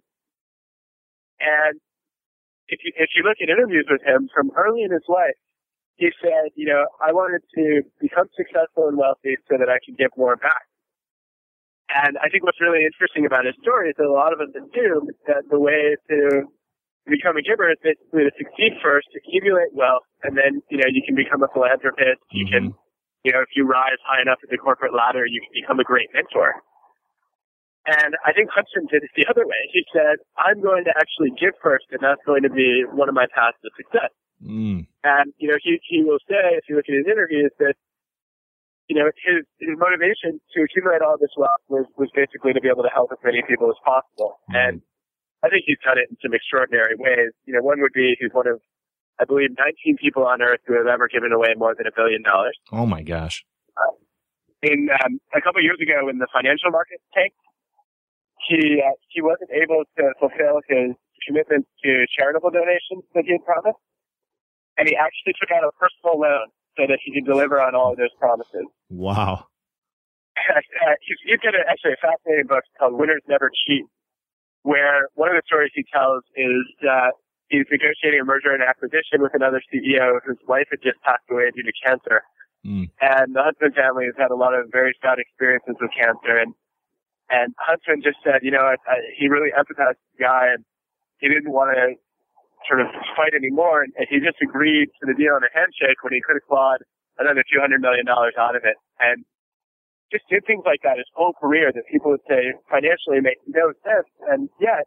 S2: And If you, if you look at interviews with him from early in his life, he said, you know, I wanted to become successful and wealthy so that I could give more back. And I think what's really interesting about his story is that a lot of us assume that the way to become a giver is basically to succeed first, accumulate wealth, and then, you know, you can become a philanthropist. You mm-hmm. can, you know, if you rise high enough at the corporate ladder, you can become a great mentor. And I think Hudson did it the other way. He said, I'm going to actually give first, and that's going to be one of my paths to success.
S1: Mm.
S2: And, you know, he, he will say, if you look at his interviews, that, you know, his, his motivation to accumulate all this wealth was, was basically to be able to help as many people as possible. Mm. And I think he's done it in some extraordinary ways. You know, one would be he's one of, I believe, nineteen people on earth who have ever given away more than a billion dollars.
S1: Oh, my gosh.
S2: Uh, in um, a couple of years ago, when the financial market tanked, He uh, he wasn't able to fulfill his commitment to charitable donations that he had promised, and he actually took out a personal loan so that he could deliver on all of those promises.
S1: Wow!
S2: uh, he's, he's got a, actually a fascinating book called "Winners Never Cheat," where one of the stories he tells is that he's negotiating a merger and acquisition with another C E O whose wife had just passed away due to cancer,
S1: mm.
S2: and the Huntsman family has had a lot of very sad experiences with cancer, and. And Huntsman just said, you know, I, I, he really empathized with the guy, and he didn't want to sort of fight anymore. And, and he just agreed to the deal on a handshake when he could have clawed another two hundred million dollars out of it. And just did things like that his whole career that people would say financially make no sense. And yet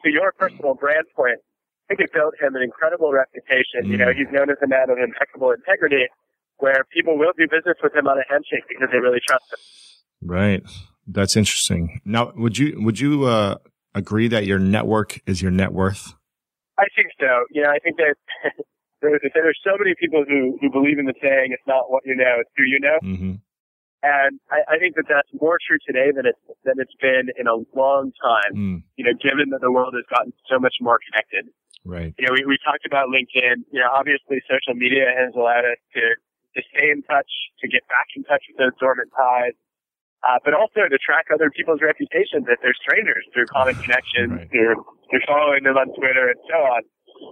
S2: to your personal brand point, I think it built him an incredible reputation. Mm. You know, he's known as a man of impeccable integrity, where people will do business with him on a handshake because they really trust him.
S1: Right. That's interesting. Now, would you would you uh, agree that your network is your net worth?
S2: I think so. You know, I think that there's, there's so many people who, who believe in the saying, it's not what you know, it's who you know.
S1: Mm-hmm.
S2: And I, I think that that's more true today than it's, than it's been in a long time, mm. you know, given that the world has gotten so much more connected.
S1: Right.
S2: You know, we, we talked about LinkedIn. You know, obviously social media has allowed us to, to stay in touch, to get back in touch with those dormant ties, uh, but also to track other people's reputations if they're strangers through common connections, right. through, through following them on Twitter and so on.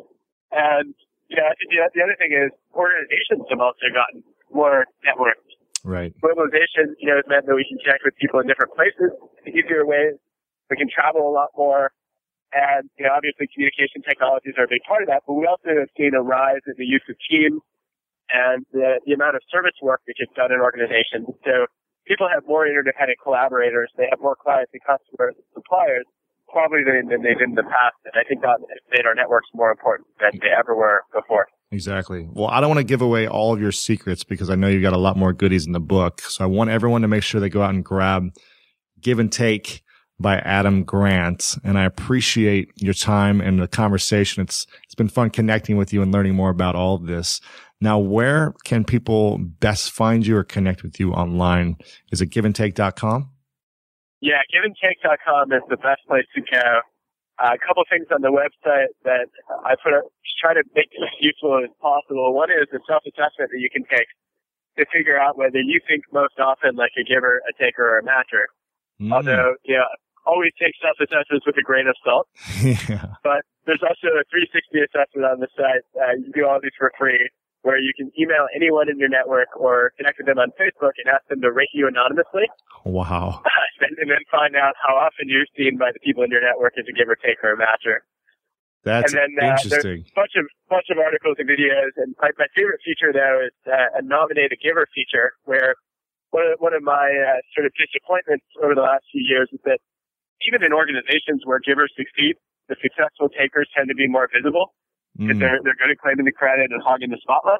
S2: And, you know, I think the, the other thing is organizations have also gotten more networked.
S1: Right.
S2: Globalization, you know, has meant that we can connect with people in different places in easier ways. We can travel a lot more. And, you know, obviously communication technologies are a big part of that, but we also have seen a rise in the use of Teams and the, the amount of service work that gets done in organizations. So people have more interdependent collaborators. They have more clients and customers and suppliers probably than, than they did in the past. And I think that made our networks more important than they ever were before.
S1: Exactly. Well, I don't want to give away all of your secrets because I know you got a lot more goodies in the book. So I want everyone to make sure they go out and grab Give and Take by Adam Grant. And I appreciate your time and the conversation. It's, it's been fun connecting with you and learning more about all of this. Now, where can people best find you or connect with you online? Is it give and take dot com?
S2: Yeah, give and take dot com is the best place to go. Uh, a couple things on the website that I put up, try to make it as useful as possible. One is a self-assessment that you can take to figure out whether you think most often like a giver, a taker, or a matcher. Mm. Although, yeah, always take self-assessments with a grain of salt.
S1: Yeah.
S2: But there's also a three sixty assessment on the site. Uh, you do all these for free, where you can email anyone in your network or connect with them on Facebook and ask them to rate you anonymously.
S1: Wow.
S2: and, and then find out how often you're seen by the people in your network as a giver, taker, or matcher.
S1: That's
S2: and then, uh,
S1: interesting.
S2: There's a bunch of, bunch of articles and videos. And my, my favorite feature, though, is uh, a nominate a giver feature, where one of, one of my uh, sort of disappointments over the last few years is that even in organizations where givers succeed, the successful takers tend to be more visible. Because mm. they're, they're good at claiming the credit and hogging the spotlight.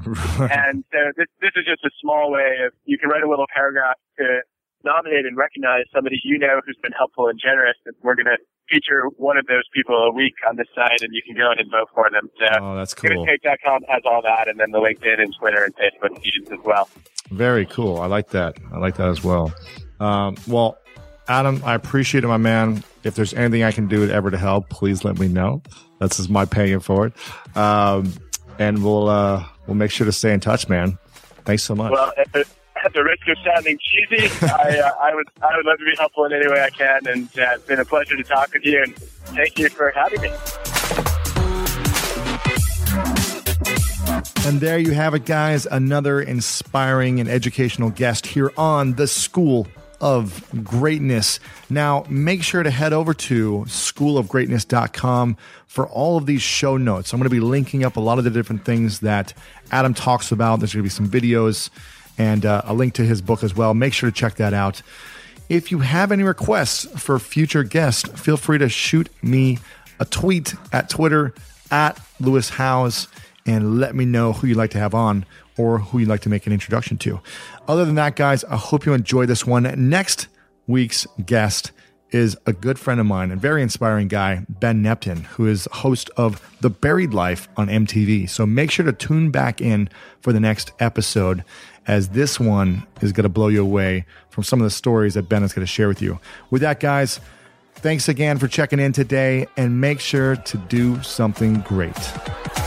S2: And so this, this is just a small way of, you can write a little paragraph to nominate and recognize somebody you know who's been helpful and generous. And we're going to feature one of those people a week on this site, and you can go and vote for them. So
S1: oh, that's cool.
S2: give and take dot com has all that, and then the LinkedIn and Twitter and Facebook feeds as well.
S1: Very cool. I like that. I like that as well. Um, well, Adam, I appreciate it, my man. If there's anything I can do ever to help, please let me know. That's just my paying it forward. Um, and we'll, uh, we'll make sure to stay in touch, man. Thanks so much.
S2: Well, at the, at the risk of sounding cheesy, I, uh, I would, I would love to be helpful in any way I can. And uh, it's been a pleasure to talk with you, and thank you for having me.
S1: And there you have it, guys. Another inspiring and educational guest here on The School of Greatness. Now, make sure to head over to school of greatness dot com for all of these show notes. I'm going to be linking up a lot of the different things that Adam talks about. There's going to be some videos and uh, a link to his book as well. Make sure to check that out. If you have any requests for future guests, feel free to shoot me a tweet at Twitter at Lewis Howes and let me know who you'd like to have on or who you'd like to make an introduction to. Other than that, guys, I hope you enjoyed this one. Next week's guest is a good friend of mine, a very inspiring guy, Ben Neptune, who is host of The Buried Life on M T V. So make sure to tune back in for the next episode, as this one is going to blow you away from some of the stories that Ben is going to share with you. With that, guys, thanks again for checking in today, and make sure to do something great.